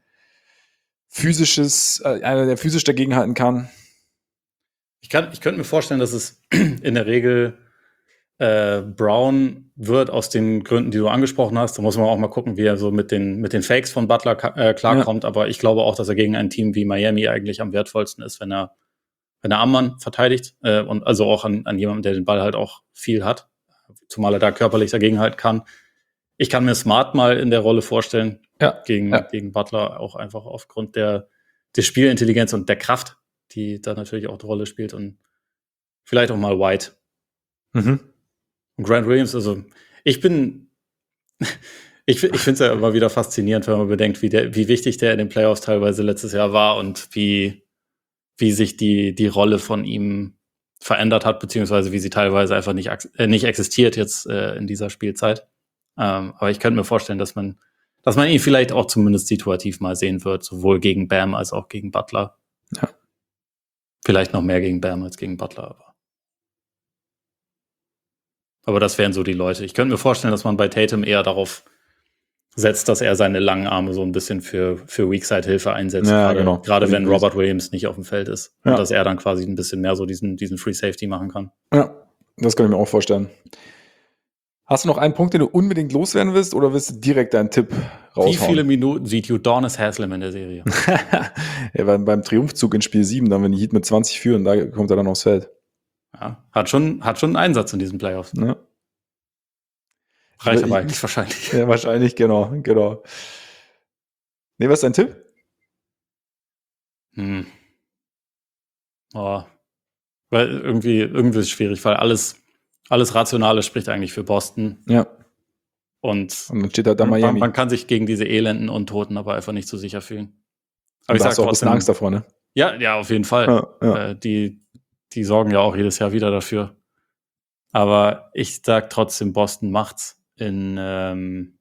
einer, der physisch dagegenhalten kann? Ich könnte mir vorstellen, dass es in der Regel Brown wird aus den Gründen, die du angesprochen hast. Da muss man auch mal gucken, wie er so mit den Fakes von Butler klarkommt. Ja. Aber ich glaube auch, dass er gegen ein Team wie Miami eigentlich am wertvollsten ist, wenn er am Mann verteidigt und also auch an jemanden, der den Ball halt auch viel hat, zumal er da körperlich dagegenhalten kann. Ich kann mir Smart mal in der Rolle vorstellen, gegen Butler, auch einfach aufgrund der der Spielintelligenz und der Kraft, die da natürlich auch eine Rolle spielt und vielleicht auch mal White. Mhm. Und Grant Williams, also ich finde es ja immer wieder faszinierend, wenn man bedenkt, wie wichtig der in den Playoffs teilweise letztes Jahr war und wie sich die Rolle von ihm verändert hat, beziehungsweise wie sie teilweise einfach nicht existiert jetzt in dieser Spielzeit. Aber ich könnte mir vorstellen, dass man ihn vielleicht auch zumindest situativ mal sehen wird, sowohl gegen Bam als auch gegen Butler. Ja. Vielleicht noch mehr gegen Bam als gegen Butler, aber das wären so die Leute. Ich könnte mir vorstellen, dass man bei Tatum eher darauf setzt, dass er seine langen Arme so ein bisschen für Weakside-Hilfe einsetzt, Ja, genau. gerade wenn Robert Williams nicht auf dem Feld ist. Ja. Und dass er dann quasi ein bisschen mehr so diesen Free Safety machen kann. Ja, das kann ich mir auch vorstellen. Hast du noch einen Punkt, den du unbedingt loswerden willst, oder willst du direkt deinen Tipp raushauen? Wie viele Minuten sieht Udonis Haslem in der Serie? Ja, beim Triumphzug in Spiel 7, dann wenn die Heat mit 20 führen, da kommt er dann aufs Feld. Ja, hat schon einen Einsatz in diesen Playoffs. Ja. Reicht aber eigentlich wahrscheinlich. Ja, wahrscheinlich, genau. Nee, was ist dein Tipp? Oh. Weil irgendwie ist es schwierig, weil alles Rationale spricht eigentlich für Boston. Ja. Und dann steht da Miami. Man kann sich gegen diese elenden Untoten aber einfach nicht so sicher fühlen. Aber ich sag auch ein bisschen Angst davor, ne? Ja, auf jeden Fall. Ja. Die sorgen ja auch jedes Jahr wieder dafür. Aber ich sag trotzdem, Boston macht's in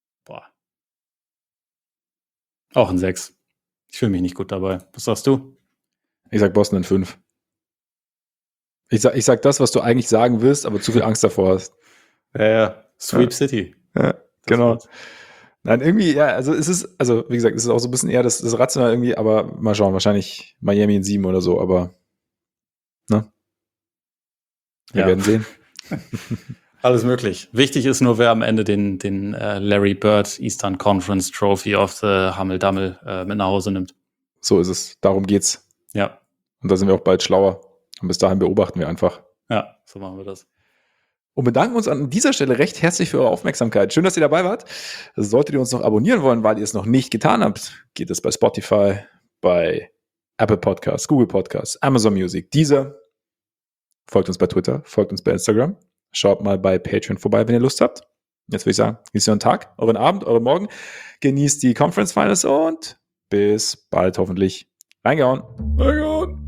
auch in 6. Ich fühle mich nicht gut dabei. Was sagst du? Ich sag Boston in 5. Ich sag das, was du eigentlich sagen willst, aber zu viel Angst davor hast. Ja. Sweep City. Ja, genau. Nein, irgendwie, ja, also wie gesagt, es ist auch so ein bisschen eher das Rational irgendwie, aber mal schauen, wahrscheinlich Miami in 7 oder so, aber ne? Wir werden sehen. Alles möglich. Wichtig ist nur, wer am Ende den Larry Bird Eastern Conference Trophy of the Hammel-Dammel mit nach Hause nimmt. So ist es. Darum geht's. Ja. Und da sind wir auch bald schlauer. Und bis dahin beobachten wir einfach. Ja, so machen wir das. Und bedanken uns an dieser Stelle recht herzlich für eure Aufmerksamkeit. Schön, dass ihr dabei wart. Solltet ihr uns noch abonnieren wollen, weil ihr es noch nicht getan habt, geht es bei Spotify, bei Apple Podcasts, Google Podcasts, Amazon Music, Deezer. Folgt uns bei Twitter, folgt uns bei Instagram. Schaut mal bei Patreon vorbei, wenn ihr Lust habt. Jetzt würde ich sagen, genießt euren Tag, euren Abend, euren Morgen. Genießt die Conference Finals und bis bald hoffentlich. Reingehauen.